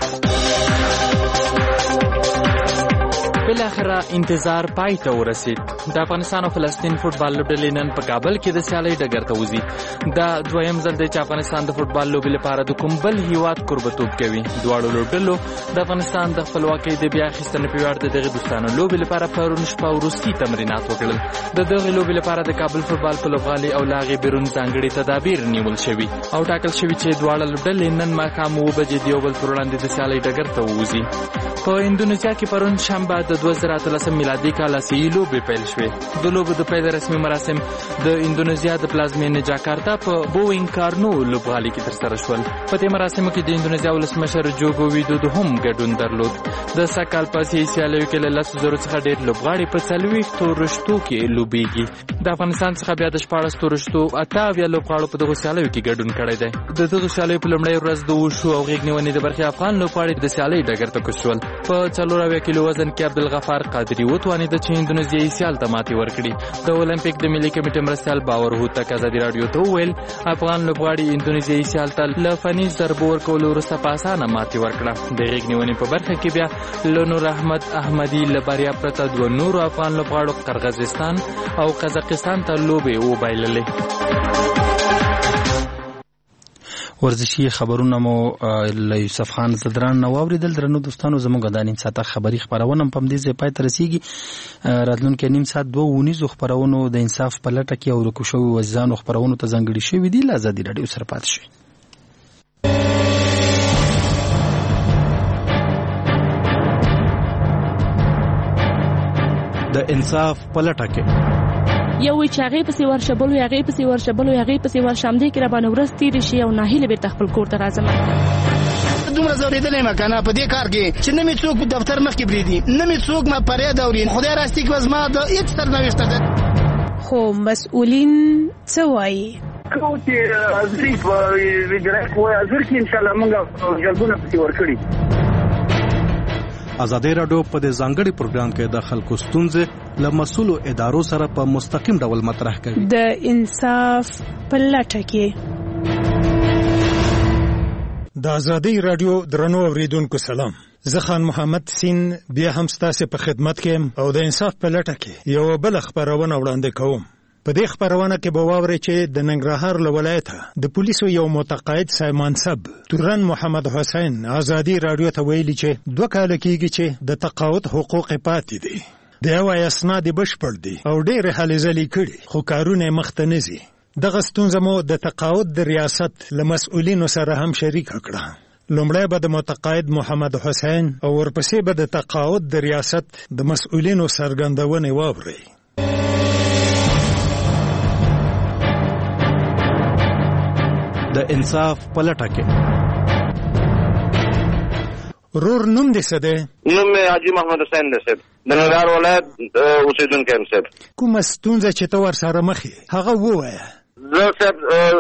بالاخره انتظار پای ته ورسید. د افغانستان او فلسطین فوټبال لوبډلې نن په کابل کې د سیالۍ ډګر ته وځي. دا دویم ځل دی چې افغانستان د فوټبال لوبې لپاره د کوم بل هیواد کوربتوب کوي. دواړو لوبډلو د افغانستان د خپلواکۍ د بیا اخیستنې په ویاړ د دغې دوستانه لوبې لپاره پرون شپه وروستي تمرینات وکړل. د دغې لوبې لپاره د کابل فوټبال په لوبغالي او له هغې بیرون ځانګړي تدابیر نیول شوي او ټاکل شوي چې دواړه لوبډلې نن ماښام اووه بجې د یو بل پر وړاندې د سیالۍ ډګر ته ووځي. په اندونیزیا کې پرون شنبه د دوه زره اتلسم میلادي کال آسیایي لوبې پیل شوې. د لوبو د پیل رسمي مراسم د اندونیزیا د پلازمېنې جاکارتا په بوینګ کارنو لوبغالي کې ترسره شول. په دې مراسمو کې د اندونیزیا ولسمشر جوکو ویدودو هم ګډون درلود. د سږ کال په آسیایي سیالیو کې له لسو زرو څخه ډېر لوبغاړي په څلوېښتو رشتو کې لوبېږي. د افغانستان څخه بیا د شپاړسو رشتو اته اویا لوبغاړو په دغو سیالیو کې ګډون کړی دی. د دغو سیالیو په لومړۍ ورځ د وشو او غېږ نیونې د برخې افغان لوبغاړي د سیالۍ ډګر ته کوز شول. په څلور اویا کیلو وزن کې عبدالغفار قادري وتوانېده چې اندونیزیایي سیال ته ماتې ورکړي. د اولمپیک د ملي کمیټې مرستیال باور هوتک ازادي راډیو ته وویل افغان لوبغاړي اندونیزیایي سیال ته له فني ضربو ورکولو وروسته په اسانه ماتې ورکړه. د غېږ نیونې په برخه کې بیا له نور احمد احمدي له بریا پرته دوه نورو افغان لوبغاړو قرغیزستان او قزاقستان ته لوبې وبایللې. ورزشي خبرونه مو له یوسف خان زدران نو اوریدل. درنو دوستانو زموږ د نیم ساعته خبري خبرونه په دې ځای پای ته رسیږي. راتلونکي نیم ساعت دوه ونیزو خبرونو د انصاف په لټه کې او رکو شوی وزانو خبرونو ته ځانګړي شوی دي. له ازادي راډیو سره پاتې شئ. د انصاف پلټه کې یو چې هغه پسې ورشبل هغه پسې ورشبل هغه پسې ورشم دې کې را باندې ورس تیر شي او ناهیله به خپل کور ته راځم دومره زوریدلې مکانه په دې کار کې چې نه می څوک دفتر مخ کې بریدي نه می څوک ما پرې دورین خدای راستي کې وزما د هیڅ سرنوشت ده خو مسؤلین څه وایي کو چې ازري په ویډرک وای ازر کې ان شاء الله موږ جلبونه پسې ورکړي ازادي رادیو په دې ځانګړي پروګرام کې د خلکو ستونزې له مسؤلو ادارو سره په مستقیم ډول مطرح کوي د انصاف په لټه کې د ازادي رادیو درنو اوریدونکو سلام زه خان محمد سین بیا هم ستاسو په خدمت کې او د انصاف په لټه کې یو بل خبرونه وړاندې کوم په دې خبرونه کې به واورئ چې د ننګرهار له ولایته د پولیسو یو متقاعد سایمانسب تورن محمد حسین ازادي رادیو ته ویلي چې دوه کال کېږي چې د تقاعد حقوق پاتې دي د یو اسناد بشپړ دي او ډېر هلې ځلې کړي خو کارونه مخته نه ځي دغه ستونزه مو د تقاعد د ریاست له مسؤلینو سره هم شریک کړه لومړی به د متقاعد محمد حسین او ورپسې به د تقاعد د ریاست د مسؤلینو څرګندونې واورئ د انصاف پلټه کې رور نوم دې څه دی؟ نوم مې حاجي محمد حسین دی صاحب د ننګرهار ولایت اوسېدونکی یم صاحب کومه ستونزه چې ته ورسره مخ یې هغه ووایه زه صاحب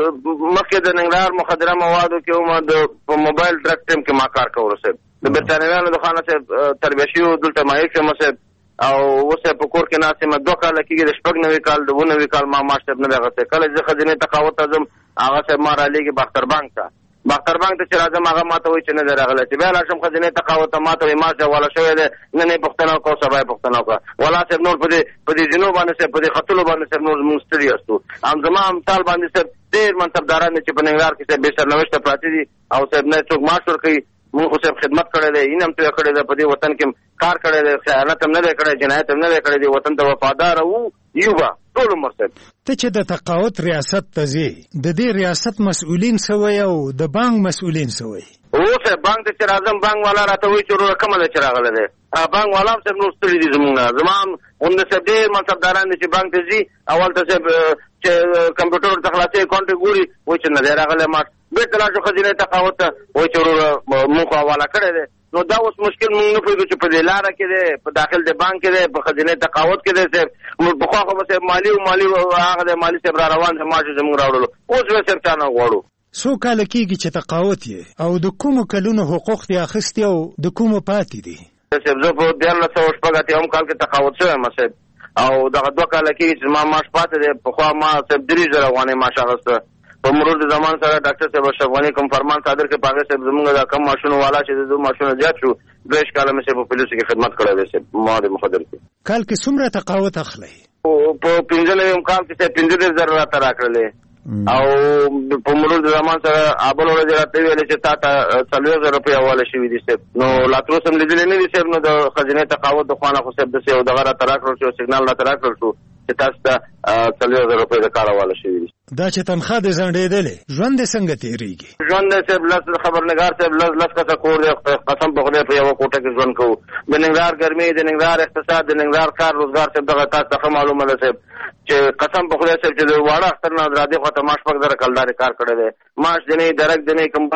مخکې د ننګرهار مخدره موادو کې وم د په موبایل ډرګ ټیم کې ما کار کولو صاحب د برټانویانو د خانه صاحب تربیه شوي دلته مایک یم صاحب او اوس په کور کې ناست یم دوه کاله کېږي د شپږ نوي کال د اووه نوي کال ما معاش صاحب نه دی اخیستی کله چې زه ښځینې تقاعد ته ځم هغه صاحب ما رالېږي باختر بانک ته باختر بانک ته چې راځم هغه ما ته وایي چې نه دی راغلی چې بیا لاړ شم ښځینې تقاعد ته ما ته وایي معاش حواله شوی دی نن یې پوښتنه وکړه او سبا یې پوښتنه وکړه ولا صاحب نور په دې په دې ځینو باندې صاحب په دې خطونو باندې صاحب نور مونږ ستړي یاستو هم زما مثال باندې صاحب ډېر منصبداران دي چې په ننګرهار کې صاحب بې سرنوشته پراته دي او صاحب نه څوک معاش ورکوي مونږ خو صاحب خدمت کړی دی این هم تویه کړې ده په دې وطن کې کار کړی دی خیانت هم نه دی کړی جنایت هم نه دی کړی دی وطن ته وفادار وو یو به ټول عمر صاحب ته چې د تقاعد ریاست ته ځې د دې ریاست مسؤلین څه وایي او د بانک مسؤلین څه وایي اوس بانک ته چې راځم بانک والا راته وایي چې وروره کومه ده چې راغلی دی بانک والا هم صاحب نور ستړي دي زمونږ نه زما هم غونډه صاحب ډېر منصبداران دي چې بانک ته ځي اول ته صاحب چې کمپیوټر ورته خلاصوي اکاونټ یې ګوري وایي چې نه دی راغلی معاش بېرته لاړ شو ښځینې تقاعد ته وایي چې وروره مونږ خو حواله کړی دی نو دا اوس مشکل مونږ نه پوهېږو چې په دې لاره کې دی په داخل د بانک کې دی په ښځینې تقاعد کې دی صاحب پخوا خو به صاحب مالي او مالي هغه دی مالي صاحب را روان دی معاش یې زموږ راوړلو اوس به صاحب چا نه غواړو څو کاله کېږي چې تقاعد یې او د کومو کلونو حقوق دې اخیستي او د کومو پاتې دي صاحب زه په دیارلس سوه شپږ اتیاوم کال کې تقاعد شوی یم صاحب او دغه دوه کاله کېږي چې زما معاش پاتې دی پخوا ما صاحب درې زره افغانۍ معاش اخیسته په مرور د زمان سره ډاکټر صاحب اشرف غني کوم فرمان صادر کړ په هغې صاحب زموږ دا کم معاشونه والا چې د دوه معاشونه زیات شو دویشت کاله مې صاحب په پولیسو کې خدمت کړی دی صاحب مواد مخدر کې کال کې څومره تقاعد اخلئ په پنځه نویم کال کې صاحب پنځه دېرش زره راته راکړلې او په مرور د زمان سره بل ورځ یې راته ویلې چې تا ته څلوېښت زره روپۍ حواله شوي دي صاحب نو لا تر اوسه م لیدلې نه دي صاحب نو د ښځینې تقاعد د خوا نه خو صاحب داسې یو دغه راته راکړل شو سګنال راته راکړل شو چې تاسو ته څلوېښت زره روپۍ د کار حواله شوي دي دا چې تنخوا دې ځنډېدلې ژوند دې څنګه تېرېږي ژوند دی صاحب لس خبرنګار صاحب لس لس کسه کور دی قسم په خدای په یوه کوټه کې ژوند کوو د ننګرهار ګرمۍ د ننګرهار اقتصاد د ننګرهار کار روزګار صاحب دغه تاسو ته ښه معلومه ده صاحب چې قسم په خدای صاحب چې د واړه اختر نه را دې خوا ته ما شپږ زره کلدارې کار کړی دی معاش دی نه درک دی نه کوم بل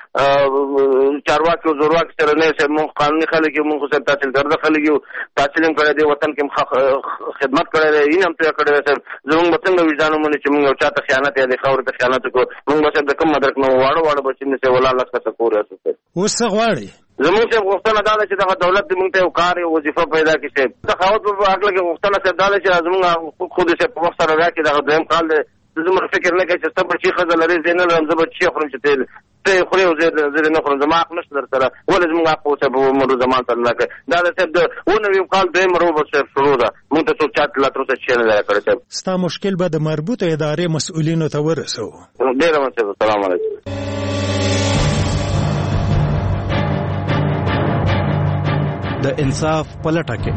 چارواکي او زورواکي سره نه صاحب مونږ قانوني خلک یو مونږ خو صاحب تحصیل کرده خلک یو تحصیل هم کړی دی وطن کې خدمت کړی دی این هم تویه کړی دی صاحب زمونږ به څنګه وجدان ومني چې مونږ یو چا ته خیانت یا د خاورې ته خیانت وکړو مونږ به صاحب د کوم مدرک نه واړه واړه بچي نه صاحب ولاړ لس کسه کور یاستو صاحب اوس څه غواړې زمونږ صاحب غوښتنه دا ده چې دغه دولت دې مونږ ته یو کار یو وظیفه پیدا کړي صاحب تقاعد په هکله کې غوښتنه صاحب دا ده چې زمونږ حقوق خو دې صاحب په وخت سره راکړي دغه دویم کال دی زه دومره فکر نه کوي چې ته بچي ښځه لرې زه نه لرم زه بچي خورم چې ته ته یې خورې او زه یې نه خورم زما حق نشته در سره ولې زمونږ حق خو صاحب مرو زمان سره نه کوي دا د صاحب د اووه نویم کال دویم روبه صاحب شروع ده مونږ ته څوک چا لا تر اوسه شی نه دی کړی صاحب ستا مشکل به د مربوطه ادارې مسؤلینو ته ورسوو ډېره مننه صاحب السلام علیکم د انصاف پلټه کې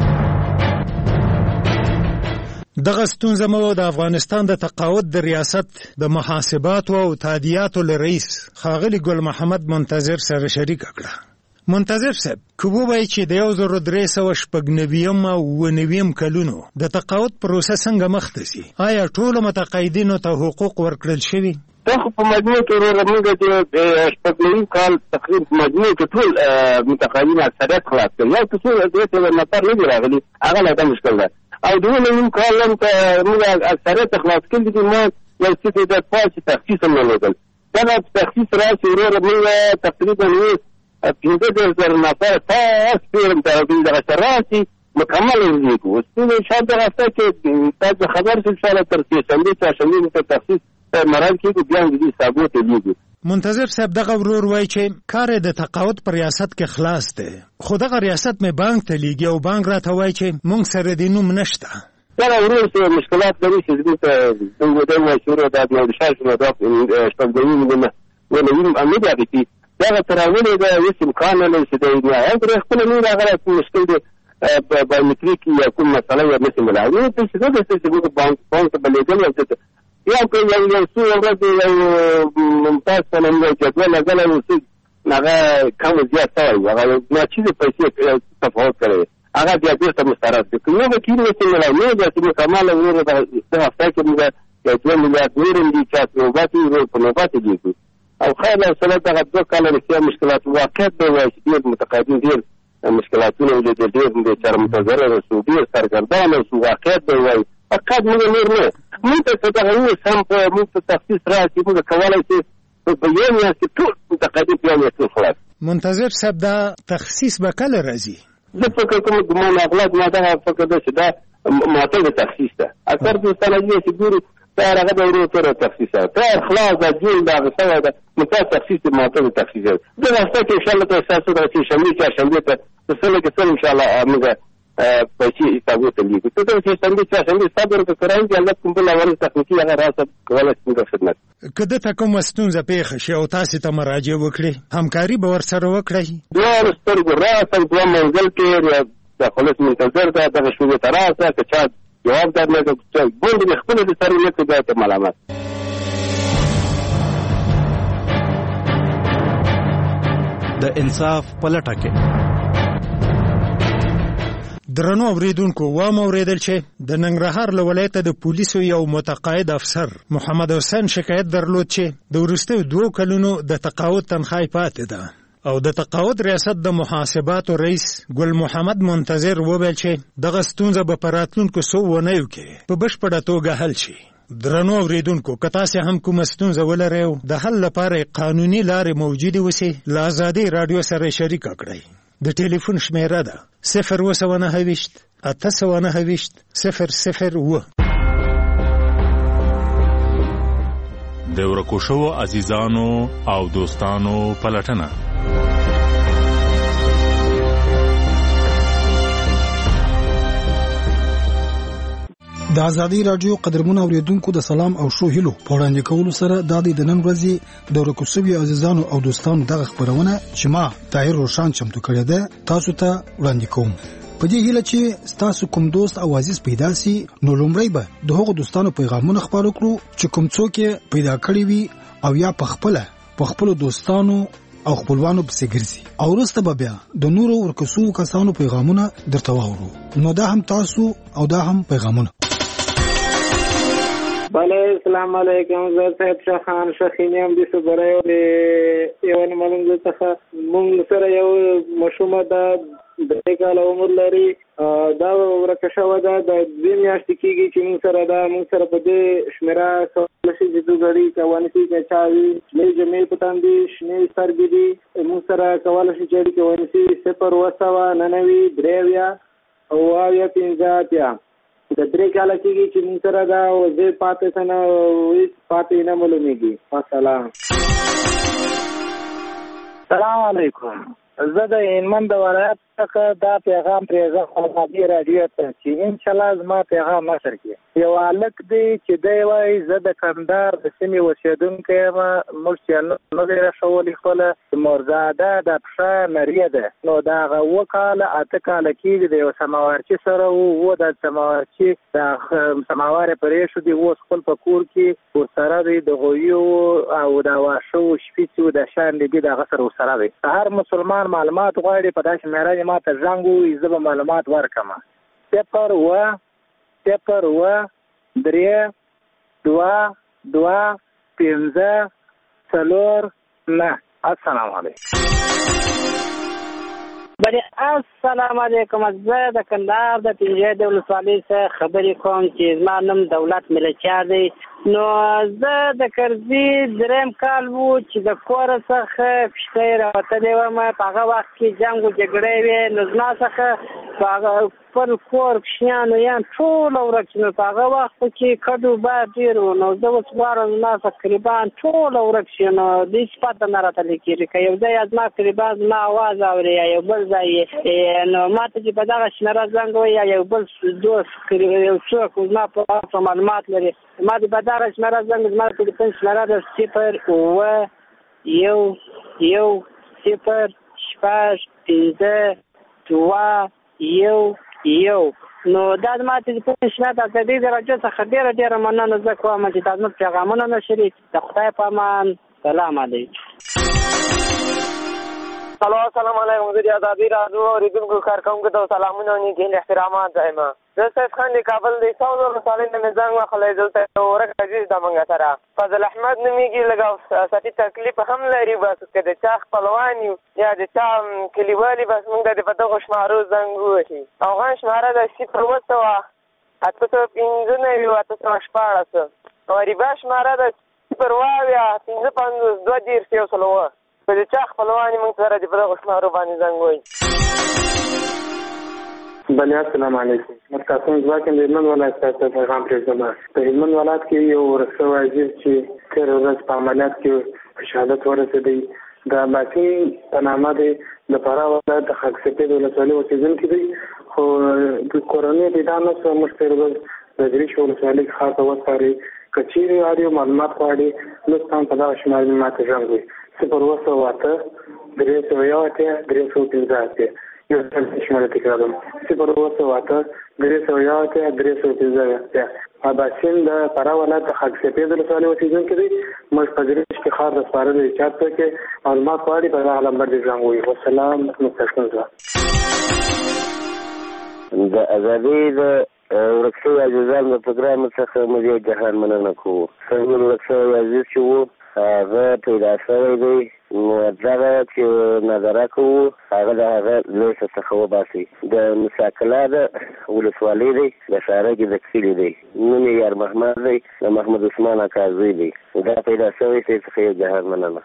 دغه ستونزه مو د افغانستان د تقاعد د ریاست د محاسباتو او تادیاتو له رئیس ښاغلي ګل محمد منتظر سره شریکه کړه منتظر صاحب که ووایي چې د یو زر درې سوه شپږ نویم او اووه نویم کلونو د تقاعد پروسه څنګه مخ ته ځي؟ آیا ټولو متقاعدینو ته حقوق ورکړل شوي؟ دا خو په مجموع کې وروره موږ چې شپږ نویم کال تقریبا په مجموع کې ټول متقاعدین اکثریت خلاص کړل، یو څو درې نفر نه دي راغلي، هغه لا دا مشکل ده. او د اووه نویم کال هم موږ اکثریت خلاص کړل دي، ما یو څه د پاتې تخصیص هم درلودل. دا تخصیص راشي وروره موږ تقریبا پنځه دېرش زره نفر تاسو پیرم ته دغه سره راشي مکمل ولیکو. اوس نو شاید دغه څه چې تاسو خبر شئ انشاءالله تر سهشنبې چهارشنبې ته تخصیص مراد کېږي، بیا هم د دې حسابو ته لیږو. منتظر صاحب دغه ورور وایي چې کار یې د تقاعد په ریاست کې خلاص دی، خو دغه ریاست مې بانک ته لیږي او بانک راته وایي چې موږ سره د نوم نشته. دغه ورور څه مشکلات لري چې زموږ ته دوی وایي چې وروره دا د شاید دا شپږ نویم ونویم هم نه دی اغېستي، دغه تراولې ده هېڅ امکان نه لري چې دی هم پرې خپله نوم هغه مشکل دی بایومتریک یا کوم مسله یې نشي ملاحظوي چې زه داسې چې موږ بانک بانک ته به لېږلی یا که یو یو څو ورځې یو ممتاز فلم یو جدول لګلی و څه هغه کم زیات شوی و، هغه ناچیزې پیسې تفاوت کړی هغه بیا بېرته مسترد دی. که یو به کېږي چې ملاحظوي داسې مکمله وروره دغه هفته کې موږ یو دوه میلیارد نور هم دي چې نوبت یې په نوبت یې لیږو. او خیر حوصله دغه دوه کاله رښتیا مشکلات واقعیت دی وایي چې ډېر متقاعدین ډېر مشکلاتونه ولیدل، ډېر بیچاره متضرره شو، ډېر سرګردانه شو، واقعیت دی وایي فقط موږ نور نه موږ ته څه دغه اوس هم په موږ ته تخصیص راشي موږ کولی شو په یو میاشت کې ټول متقاعدین په یو میاشت کې خلاص. منتظر صاحب دا تخصیص به کله راځي؟ زه فکر کوم ګمان اغلب ما دغه فکر ده چې دا معطل تخصیص ده. اکثر دوستان دي چې ګوري دا هغه د ورو تر تخصیص ته خلاص د جون دا غوښتنه ده متأ تخصیص معطل تخصیص ده. دا واسطه چې ان شاء الله تاسو د شنبه چې شنبه ته څه کې څه ان شاء الله موږ پیسې حسابو ته لیږو. ته چې شنبه چې شنبه صبر وکړئ چې الله کوم بل اول تخنیکی هغه راځي کولای شي د خدمت. که د تکوم ستونزه پیښه شي او تاسو ته مراجعه وکړي همکاري به ورسره وکړئ. دوه سترګو راسه دوه منزل کې د خلاص منتظر ده دغه شوبې ته راسه که چا جواب در نه کوي ګوند د خپل د سره نه کوي ته ملامت. د انصاف پلټه کې درنو اوریدونکو وام اوریدل چې د ننګرهار له ولایته د پولیسو یو متقاعد افسر محمد حسین شکایت درلود چې د وروستیو دوو کلونو د تقاعد تنخواه پاتې ده او د تقاعد ریاست د محاسباتو رئیس ګل محمد منتظر وویل چې دغه ستونزه به په راتلونکو څو اونیو کې په بشپړه توګه حل شي. درنو اوریدونکو که تاسې هم کومه ستونزه ولرئ او د حل لپاره قانوني لارې موجودې وسي له ازادۍ راډیو سره شریکه کړئ. د ټلیفون شمیره ده صفر اوه سوه نهه ویشت اته سوه نهه ویشت صفر صفر اوه. د ورکو شوو عزیزانو او دوستانو پلټنه د ازادي رادیو قدرمن اوریدونکو د سلام او شو هلو په وړاندې کولو سره د دې د نن ورځې د ورکو شوو عزیزانو او دوستانو دغه خبرونه چې ما طاهر روشان چمتو کړی ده تاسو ته وړاندې کوم. په دې هیله چې تاسو کوم دوست او عزیز پیدا سي نو لومړی به د هغو دوستانو پیغامونه خپاره کړو چې کوم څوک پیدا کړی وي او یا په خپل په خپل دوستانو او خپلوانو پسې ګرځي او وروسته به بیا د نورو ورکو شوو کسانو پیغامونه درته واورو. نو دا هم تاسو او دا هم پیغامونه. بله السلام علیکم زه صاحب شاه خان شخینی هم دې صبره یو د یو نه معلوم زه څخه مونږ سره یو مشومه ده درې کاله عمر لري دا ورکه شوه ده د دوې میاشتې کېږي چې مونږ سره ده مونږ سره په دې شمېره کولی شي چې دوه ګړي کولی شي که چا وي شنې جمعې په تن دي شنې سترګې دي مونږ سره کولی شي چې اړیکې ونیسي صفر اوه سوه نهه نوي درې اویا اوه اویا پنځه اتیا. د درې کاله کېږي چې مونږ سره دا زه پاتې څه نه هېڅ پاتې نه معلومېږي. السلام سلام علیکم. زه د هلمند د ولایت څخه دا پیغام پرېږدم ازادي راډیو ته چې انشاءالله زما پیغام نشر کړي. یو هلک دی چې دی وایي زه د کندهار د سیمې اوسېدونکی یم موږ چې نه دی رسولی خپله مورزاده د پښه نریه ده نو د هغه اووه کاله اته کاله کېږي د یو سماوارچي سره و و د سماوارچي د سماوار یې پرې شو دي اوس خپل په کور کې ورسره دی د غویو او د واښو شپې چې و د شان دي د هغه سره ورسره دی. هر مسلمان ځان معلومات غواړي په داسې معیار یې ما ته زنګ ووهي زه به معلومات ورکړم. صفر اوه صفر اوه درې دوه دوه پنځه څلور نه. السلام علیکم. بله السلام علیکم. زه د کندهار د پنجرې د ولسوالۍ څخه خبرې کوم چې زما نوم دولت ملچیار دی. نو زه د کرزي دریم کال وو چې د کور څخه کښتۍ راوتلی وم. په هغه وخت کې جنګ و جګړې وې. نو زما څخه په هغه خپل کور کوچنیان ویان ټوله ورک شي. نو په هغه وخت کې کډو بار ډېر و. نو زه اوس غواړم زما تقریبا ټوله ورک شي. نو دې پته نه راته لیکېږي که یو ځای زما تقریبا زما اواز اوري یا یو بل ځای نو ما ته چې په دغه شمېره زنګ ووایي یا یو بل دوست یو څوک زما په اړه معلومات لري ما د په دغه شمېره زنګ زما تلیفون شمېره ده صفر اوه یو یو صفر شپږ پنځه دوه یو یو. نو دا زما تلیفون شمېره ده. د دې د راډیو څخه ډېره ډېره مننه زه کوم چې دا زموږ پیغامونه نشري. د خدای په امان. سلام علیکم. الو السلام علیکم. زه د ازادي راډیو اورېدونکو کارکوونکو ته سلامونه او نیکې احترامات وایم. زه سید خان د کابل د ساوز ولسوالۍ نه مې زنګ وهلی. دلته ورک عزیز ده موږ سره فضل احمد نومېږي. لږ سطحي تکلیف هم لري. بس که د چا خپلوان یو یا د چا کلیوالي بس موږ د په دغو شمارو زنګ ووهي. افغان شماره ده صفر اوه سوه اته سوه پنځه نوي اته سوه شپاړس. غریبه شماره ده صفر اوه اویا پنځه پنځوس دوه دېرش یو سل اوه. که د چا خپلوان یې موږ سره د په دغو شمارو باندې زنګ ووهي. بله السلام علیکم. مرتاسم ځواک د هلمند ولایت څخه پیغام پرېږدم. په هلمند ولایت کې یو ورک شوی عزیز چې تېره ورځ په عملیات کې په شهادت ورسېدی. د باقي په نامه دی د فراه ولایت د خاک سپید ولسوالۍ اوسېدونکی دی. خو د کورنۍ پیدا نه شوه. موږ تېره ورځ د دریش ولسوالۍ ښار ته وسپارئ. که چیرې اړ یو معلومات غواړي لطفا په دغه شمارې ما ته زنګ ووهي. صفر اوه سوه اته درې سوه یو اتیا درې سوه پنځه اتیا. یو ځل شماره تکراروم. صفر اوه سوه اته درې سوه یو اتیا درې سوه پنځه اتیا. اباسین د فراه ولایت د خاک سپید ولسوالۍ اوسېدونکی دی. موږ په دریش کې ښار ته سپارلی دی. چا څوک یې معلومات غواړي په دغه نمبر دې زنګ ووهي. والسلام مستقیم ځواب. د ازادۍ د ورک شوي عزیزانو د پروګرام څخه موږ یو جهان مننه کوو. څنګه ورک شوی عزیز چې و هغه پیدا شوی دی. نو دغه چې نظره کوو هغه د هغه لویسه څخه وباسئ. د مساکله د ولسوالۍ دی د شارګې د کلي دی. نوم یې یار محمد دی. د محمد عثمان اکا زوی دی. دا پیدا شوی دی څخه یو جهان مننه.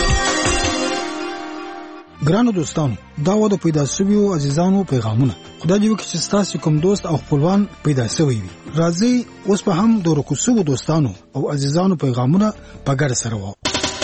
ګرانو دوستانو دا و د پیدا شویو عزیزانو پیغامونه. خدای دې وکړي چې ستاسو کوم دوست او خپلوان پیدا شوی وي. راځي اوس په هم د ورکو شویو دوستانو او عزیزانو پیغامونه په ګډه سره وو.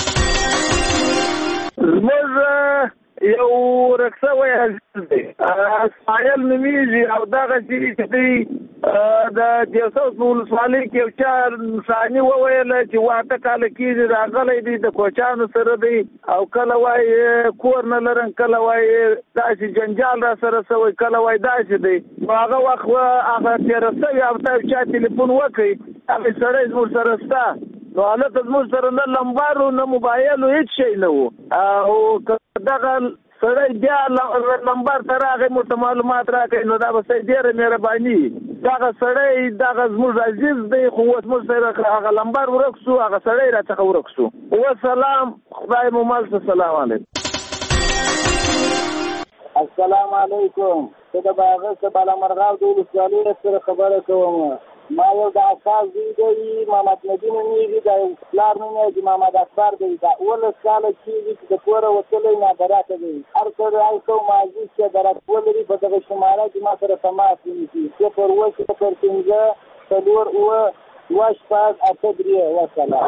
زموږ یو ورک شوی عزیز دی اسماعیل نومېږي او دغه چې دی د دیوسوس په ولسوالۍ کې یو چا ثاني وویله چې واته کاله کېږي راغلی دی د کوچانو سره دی او کله وایي کور نه لرم کله وایي داسې جنجال را سره شوی کله وایي داسې دی. نو هغه وخت هغه تېره شوي هفته چا تلیفون وکړي هغې سړی زموږ سره شته. نو هلته زموږ سره نه لمبار و نه موبایل و هېڅ شی نه و. او که دغه سړی بیا نمبر ته راغی موږ ته معلومات راکړئ نو دا به سړی ډېره مهرباني. دغه سړی دغه زموږ عزیز دی خو اوس موږ سره هغه نمبر ورک شو هغه سړی را څخه ورک شو. وسلام. خدای مو مل شه. سلام علیکم. السلام علیکم. زه د باغه څخه بالامرغاو د ولسوالۍ سره خبره کوم. ما یو د اکبر زوی دی محمد نبي نومېږي. د یو پلار نوم یې محمد اکبر دی. دا اوولس کاله کېږي چې د کوره وتلی نادراته دی. هر سړی کوم عزیز چې درک ولري په دغه شماره کې ما سره تماس ونیسي. صفر اوه صفر پنځه څلور اوه دوه شپږ اته درې. وسلام.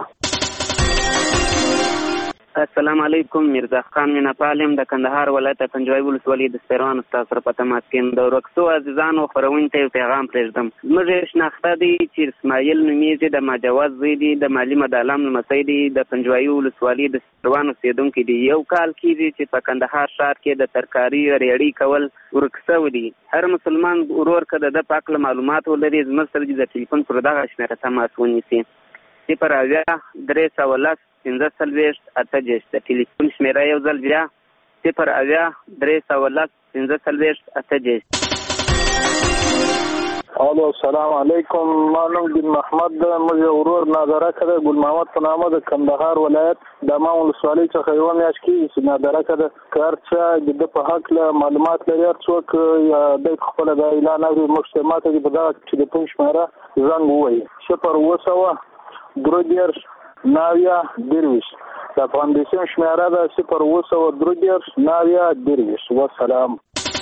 السلام علیکم. میرزا خان میناپال یم د کندهار ولایت پنجوایي ولسوالۍ د سپیروان ستاسو سره په تماس کې یم. د ورک شوو عزیزانو خپرونې ته یو پیغام پرېږدم. زموږ یې شناخته دی چې اسماعیل نومېږي. د ماجوز زوی دی. د معلم عدالم لمسی دی. د پنجوایي ولسوالۍ د سپیروان اوسېدونکی دی. یو کال کېږي چې په کندهار ښار کې د ترکاري ریړۍ کول ورک شوی دی. هر مسلمان ورور که د ده په هکله معلومات ولري زموږ سره د ټلیفون پر دغه شمېره تماس ونیسي. صفر اویا درې سوه لس پنځه څلوېښت اته دېرش. د ټلیفون شمېره یو ځل بیا صفر اویا درې سوه لس پنځه څلوېښت اته دېرش. الو السلام علیکم. ما نوم دین محمد ده. موږ یو ورور نادرکه ده ګل محمد په نامه د کندهار ولایت د امام ولسوالۍ څخه یوه میاشت کېږي چې نادرکه ده. که هر چا د ده په هکله معلومات لري، هر څوک یا دی خپله دا اعلان اوري، موږ ته ما ته دې په دغه ټلیفون شمېره زنګ ووایي صفر اووه سوه درې دېرش نهه اویا دېرش. د افغانستان شمېره ده صفر اووه سوه درې دېرش نهه اویا دېرش. والسلام.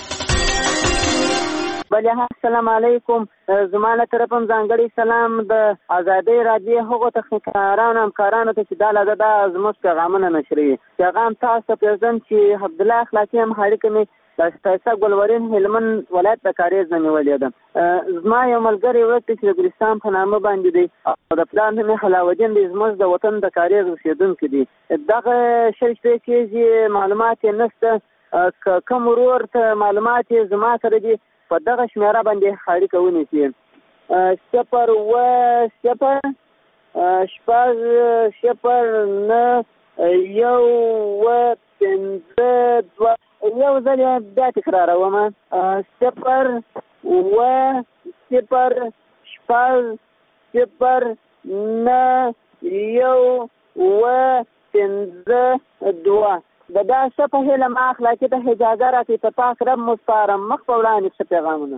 بله السلام علیکم. زما له طرفه هم ځانګړی سلام د ازادۍ راډیو هغو تخنیکارانو همکارانو ته چې دا لږه دا زموږ پیغامونه نشروي. پیغام تاسو ته پرېږدم چې عبدالله اخلاقي هم اړیکه مې د ښایسته ګلورین هلمند ولایت د کاریز نه نیولې ده. زما یو ملګری ورک دی چې د ګلستان په نامه باندې دی او د پلار نوم یې حلاوالدین دی، زموږ د وطن د کاریز اوسېدونکی دی. دغه شل شپې کېږي معلومات یې نشته. کوم ورور ته معلومات یې زما سره دي په دغه شمېره باندې اړیکه ونیسي. صفر اووه صفر شپږ صفر نه یو اووه پنځه دوه. یو ځل یې بیا تکراروم. صفر اووه صفر شپږ صفر نه یو اووه پنځه دوه. د دا څه په هیله ما اخلاقي ته اجازه راکړي په پاک رب مو سپارم. مخ په وړاندې څه پیغامونه.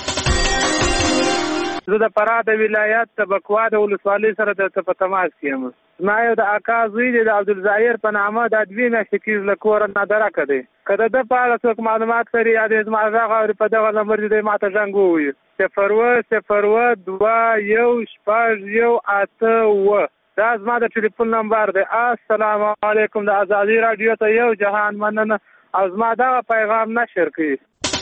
زه د فراه د ولایت د بکوا د ولسوالۍ سره درته په تماس کې یم. زما یو د اکا زوی دی د عبدالظاهر په نامه دا دوې میاشتې کېږي له کوره نادرکه دی. که د ده په اړه څوک معلومات لري یا د زما غږ اوري په دغه نمبر دی ما ته زنګ ووایي صفر اووه صفر اووه دوه یو شپږ یو اته اووه. دا زما د ټلیفون نمبر دی. السلام علیکم. د ازادي راډیو ته یو جهان مننه او زما دغه پیغام نشر کړي.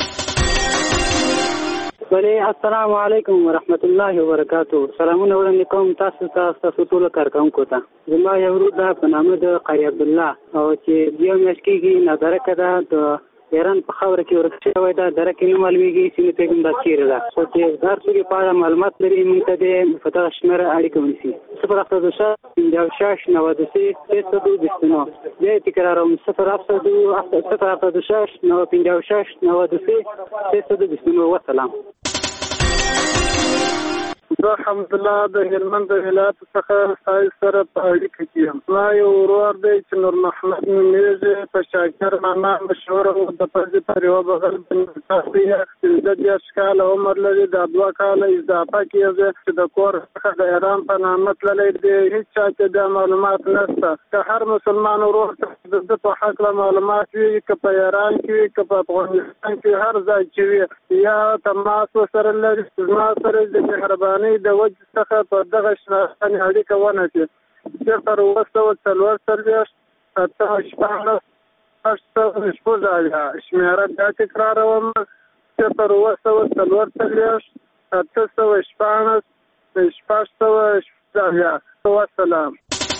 بله السلام علیکم ورحمت الله وبرکاتو. سلامونه وړاندې کوم تاسو ته ستاسو ټولو کارکوونکو ته. زما یو ورور ده په نامه د قاری عبدالله او چې یو میاشت کېږي نادرکه ده د ایران په خاوره کې ورک شوی ده. درکه نه معلومېږي چې پیغام دا چیرې ده، خو چې هر څوک په اړه معلومات لري موږ ته دې په دغه شمېره اړیکه ونیسي. صفر هفته دوه شش پنځه شش نود و سه سه صد و بیست و نه. بیا یې تکراروم صفر هفته دوه صفر هفته دوه شش نود و پنځه شش نود و سه سه صد و بیست و نه. وسلام. زه حمدالله د هلمند د ولایت څخه ستاسو سره په اړیکه کې یم. زما یو ورور دی چې نور محمد نومېږي، په شاکر ماما مشهوره و. د پردي پر یوه بغل باندې پنځه دېرش کاله عمر لري. دا دوه کاله اضافه کېږي چې د کور څخه د ایران په نامه تللی دی. هېڅ چا کې دا معلومات نشته. که هر مسلمان ورور ته د ده په هکله معلومات وي، که په ایران کې وي که په افغانستان کې هر ځای چې وي، یا تماس ورسره لري، زما سره د مهربانۍ د وجې څخه په دغه شمېره اړیکه ونیسي. صفر اووه سوه څلور څلوېښت اته شپاړس شپږ سوه شپږ اویا. شمېره بیا تکراروم صفر اووه سوه څلور څلوېښت اته سوه شپاړس شپږ سوه شپږ اویا. والسلام.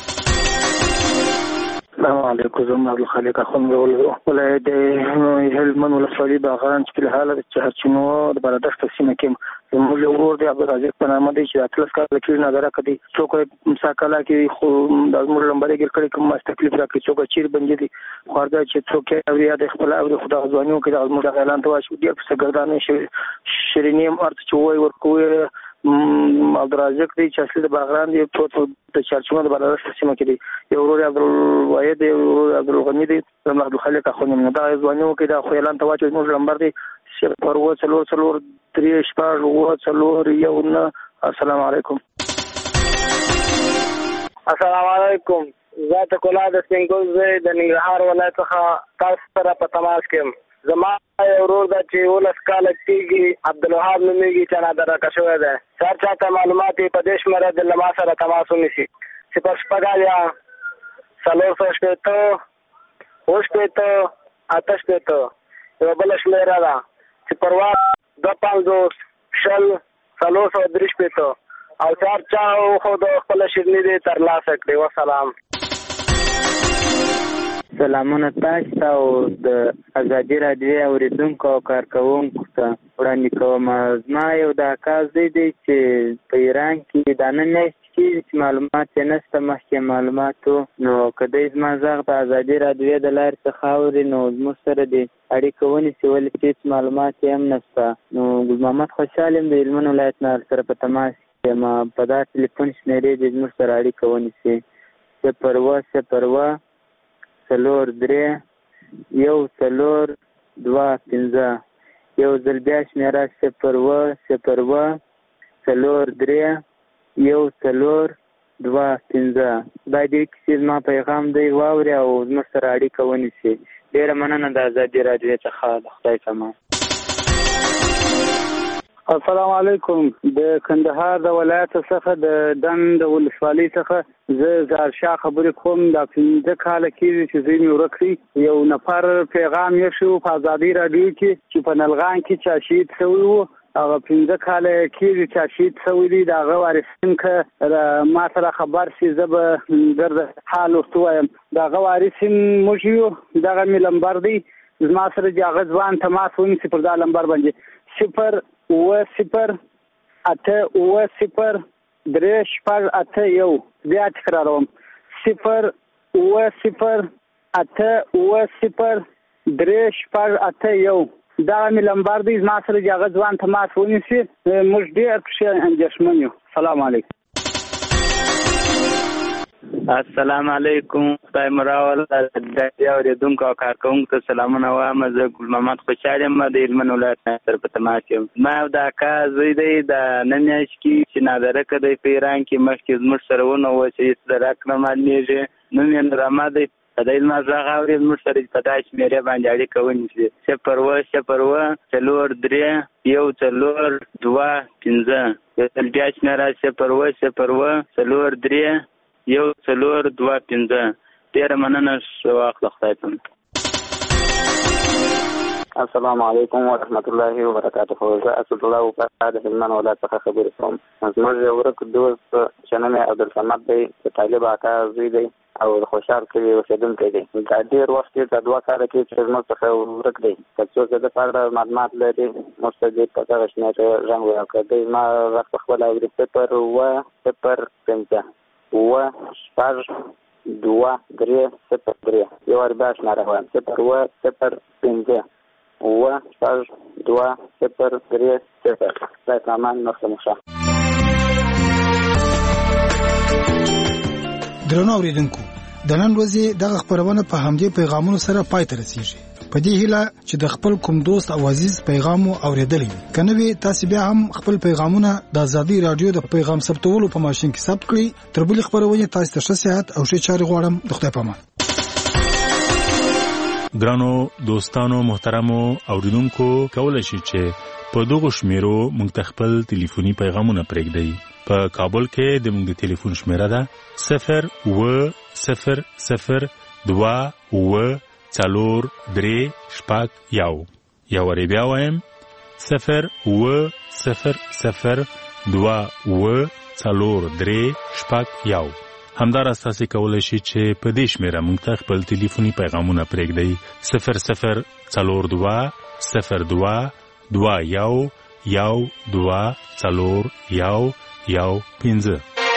السلام علیکم. زه عبدالخالق اخوند ولایت د هلمند ولسوالۍ باغران چې فلحال د چهارچینو د بارادښت سیمه کې زموږ یو ورور دی عبدالرازق په نامه دی چې اتلس کاله کېږي نادرکه دی. څوک یې مساکله کې خو دا زموږ لمبر یې ګیر کړی کوم ماس تکلیف راکړي، څوک چیرې بندي دي خو هر ځای چې څوک یې اوري یا د خپل اوري خو دغه ځواني وکړي دغه زموږ دغه اعلان ته واشي ډېر په سرګردانۍ شیریني هم ارته چې ووایي ورکوي. عبدالرازق دی چې اصلي د باغران دی، ټول د چهارچینو د بارادښت سیمه کې دی. یو ورور عبدالواحد دی، یو ورور عبدالغني دی، زما عبدالخالق اخوند یم. دغه ځواني وکړي دا خو اعلان ته واچوي. زموږ لمبر دی صفر اووه څلور څلور درې شپږ اووه څلور یو نه. السلام علیکم. السلام علیکم. زه تکلا د سپینګل زوی د ننګرهار ولایت څخه تاسو سره په تماس کې یم. زما یو ورور ده چې اوولس کاله کېږي، عبدالوهاب نومېږي، چې نادرکه شوی دی. چې هر چا ته معلومات یې په دې شمېره د له ما سره تماس ونیسي. صفر شپږ اویا څلور سوه شپېته اوه شپېته اته شپېته. یوه بله شمېره ده چې پروا دوه پنځوس شل څلور سوه درې شپېته او چې هر چا وښود خپله شیرني دې ترلاسه کړي. وسلام. سلامونه تاسو ته او د ازادي راډیو اورېدونکو او کارکوونکو ته وړاندې کوم. زما یو د اکا زوی دی چې په ایران کې دا نن میاشت کېږي چې معلومات یې نشته مخکې معلوماتو، نو که دی زما غږ د ازادي راډیو د لارې څخه اوري نو زموږ سره د اړیکه ونیسي، ولې چې هېڅ معلومات یې هم نشته. نو ګل محمد خوشحال یم د هلمند ولایت نه سره په تماس یم، په دا ټلیفون شمېرې دې زموږ سره اړیکه ونیسي صفر اوه صفر اوه څلور درې یو څلور دوه پنځه. یو ځل بیا شمېره صفر اوه صفر اوه څلور درې یو څلور دوه پنځه. دا دې کیسې زما پیغام دی واوري او زموږ سره اړیکه ونیسي. ډېره مننه د ازادي راډیو څخه، د خدای سامان. السلام علیکم. د کندهار د ولایت څخه د دنګ د ولسوالۍ څخه زه زهرشاه خبرې کوم. دا پنځه کاله کېږي چې زوی مې ورک کړی. یو نفر پیغام یې شو په ازادي راډیو کې چې په نلغان کې چا شهید شوی و، هغه پنځه کاله کېږي چې شهید شوی دی. د هغه وارثین که ما سره خبر شي زه به درته حال ورته ووایم. د هغه وارثین موږ یو، دغه مې لمبر دی. زما سره چې هغه ځوان تماس ونیسي پر دا لمبر باندې صفر اوه صفر اته اوه صفر درې شپږ اته یو. بیا تکراروم صفر اوه صفر اته اوه صفر درې شپږ اته یو. دا مې لمبر دی. زما سره چې هغه ځوان تماس ونیسي موږ ډېر پکې اندېښمن یو. سلام علیکم. السلام علیکم. خدای مو راوله. د اورېدونکو او کارکوونکو ته سلامونه وایم. زه ګل محمد خوشحال یم، د هلمند ولایت نه سره په تماس یم. ما یو د اکا زوی دی، د نه میاشت کې چې نادرکه دی په ایران کې، مخکې زموږ سره ونه و چې هېڅ درک نه معلومېږي. نوم یې نورحمد دی. دی زما غږ اوري، زموږ سره په دا شمېرې باندې اړیکه ونیسي صفر اوه صفر اوه څلور درې یو څلور دوه پنځه. یو ځل بیا شمېره صفر اوه صفر اوه څلور درې یو څلور دوه پنځه. ډېره مننه. ښه وخت له خدای ته. السلام علیکم ورحمت الله وبرکاته. زه اسدالله وفا د هلمند ولایت څخه خبرې کوم. زموږ یو ورک دوست چې نوم یې عبدالصمد دی، د طالب اکا زوی دی او د خوشحال کلي اوسېدونکی دی. دا ډېر وخت یې دا دوه کاله کې چې زموږ څخه ورک دی. که څوک د ده په اړه معلومات لري موږ ته دې په دغه شمېرې غږ وکړه. دی زما غږ په خپله اوري صفر اوه صفر پنځه اوه شپږ دوه درې صفر درې. یو وار بیا شمېره وایم صفر اوه صفر پنځه اوه شپږ دوه صفر درې صفر. خدای سامان. نقصه مشه. درنو اورېدونکو، د نن ورځې دغه خپرونه په همدې پیغامونو سره پای ته رسیږي. په دې هیله چې د خپل کوم دوست او عزیز پیغام مو اورېدلی وي. که نه وي تاسو بیا هم خپل پیغامونه د ازادي راډیو د پیغام ثبتولو په ماشین کې ثبت کړئ. تر بلې خپرونې تاسو ته ښه صحت او ښې چارې غواړم. د خدای په امان. ګرانو دوستانو محترمو اوریدونکو، کولای شئ چې په دغه شمیرو موږ ته خپل ټلیفوني پیغامونه پرېږدئ. په کابل کې د موږ د ټلیفون شمیره ده صفر اوه صفر صفر دوه اوه څلور درې شپږ یو. یو وارې بیا وایم صفر اوه صفر صفر دوه اوه څلور درې شپږ یو. همداراز تاسو کولای شئ چې په دې شمیره موږ ته خپل ټلیفوني پیغامونه پرېږدئ صفر صفر څلور دوه صفر دوه دوه یو یو دوه څلور یو یو پنځه.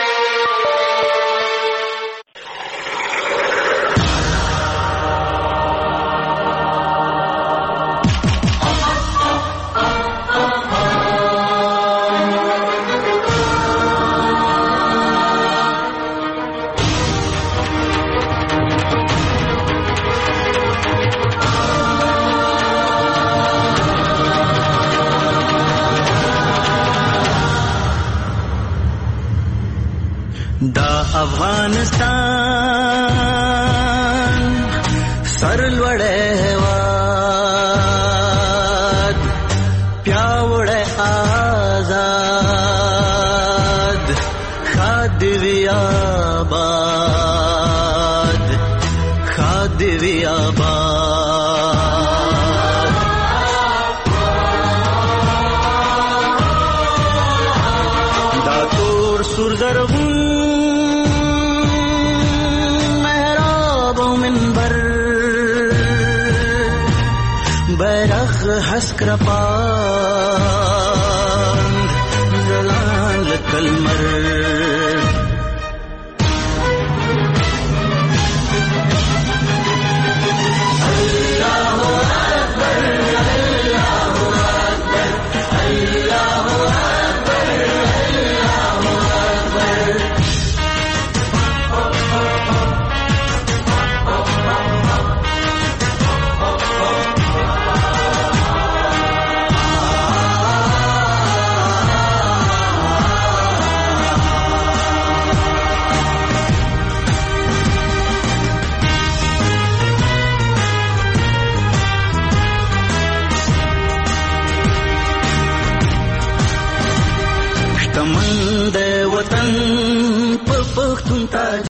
افغانستان سرلوړی هېواد پیاوړی آزاد ښاد دې وي آباد ښاد دې وي آباد دا تور سور زرغون بیرغ حسکر پاند زلان لکلمر تا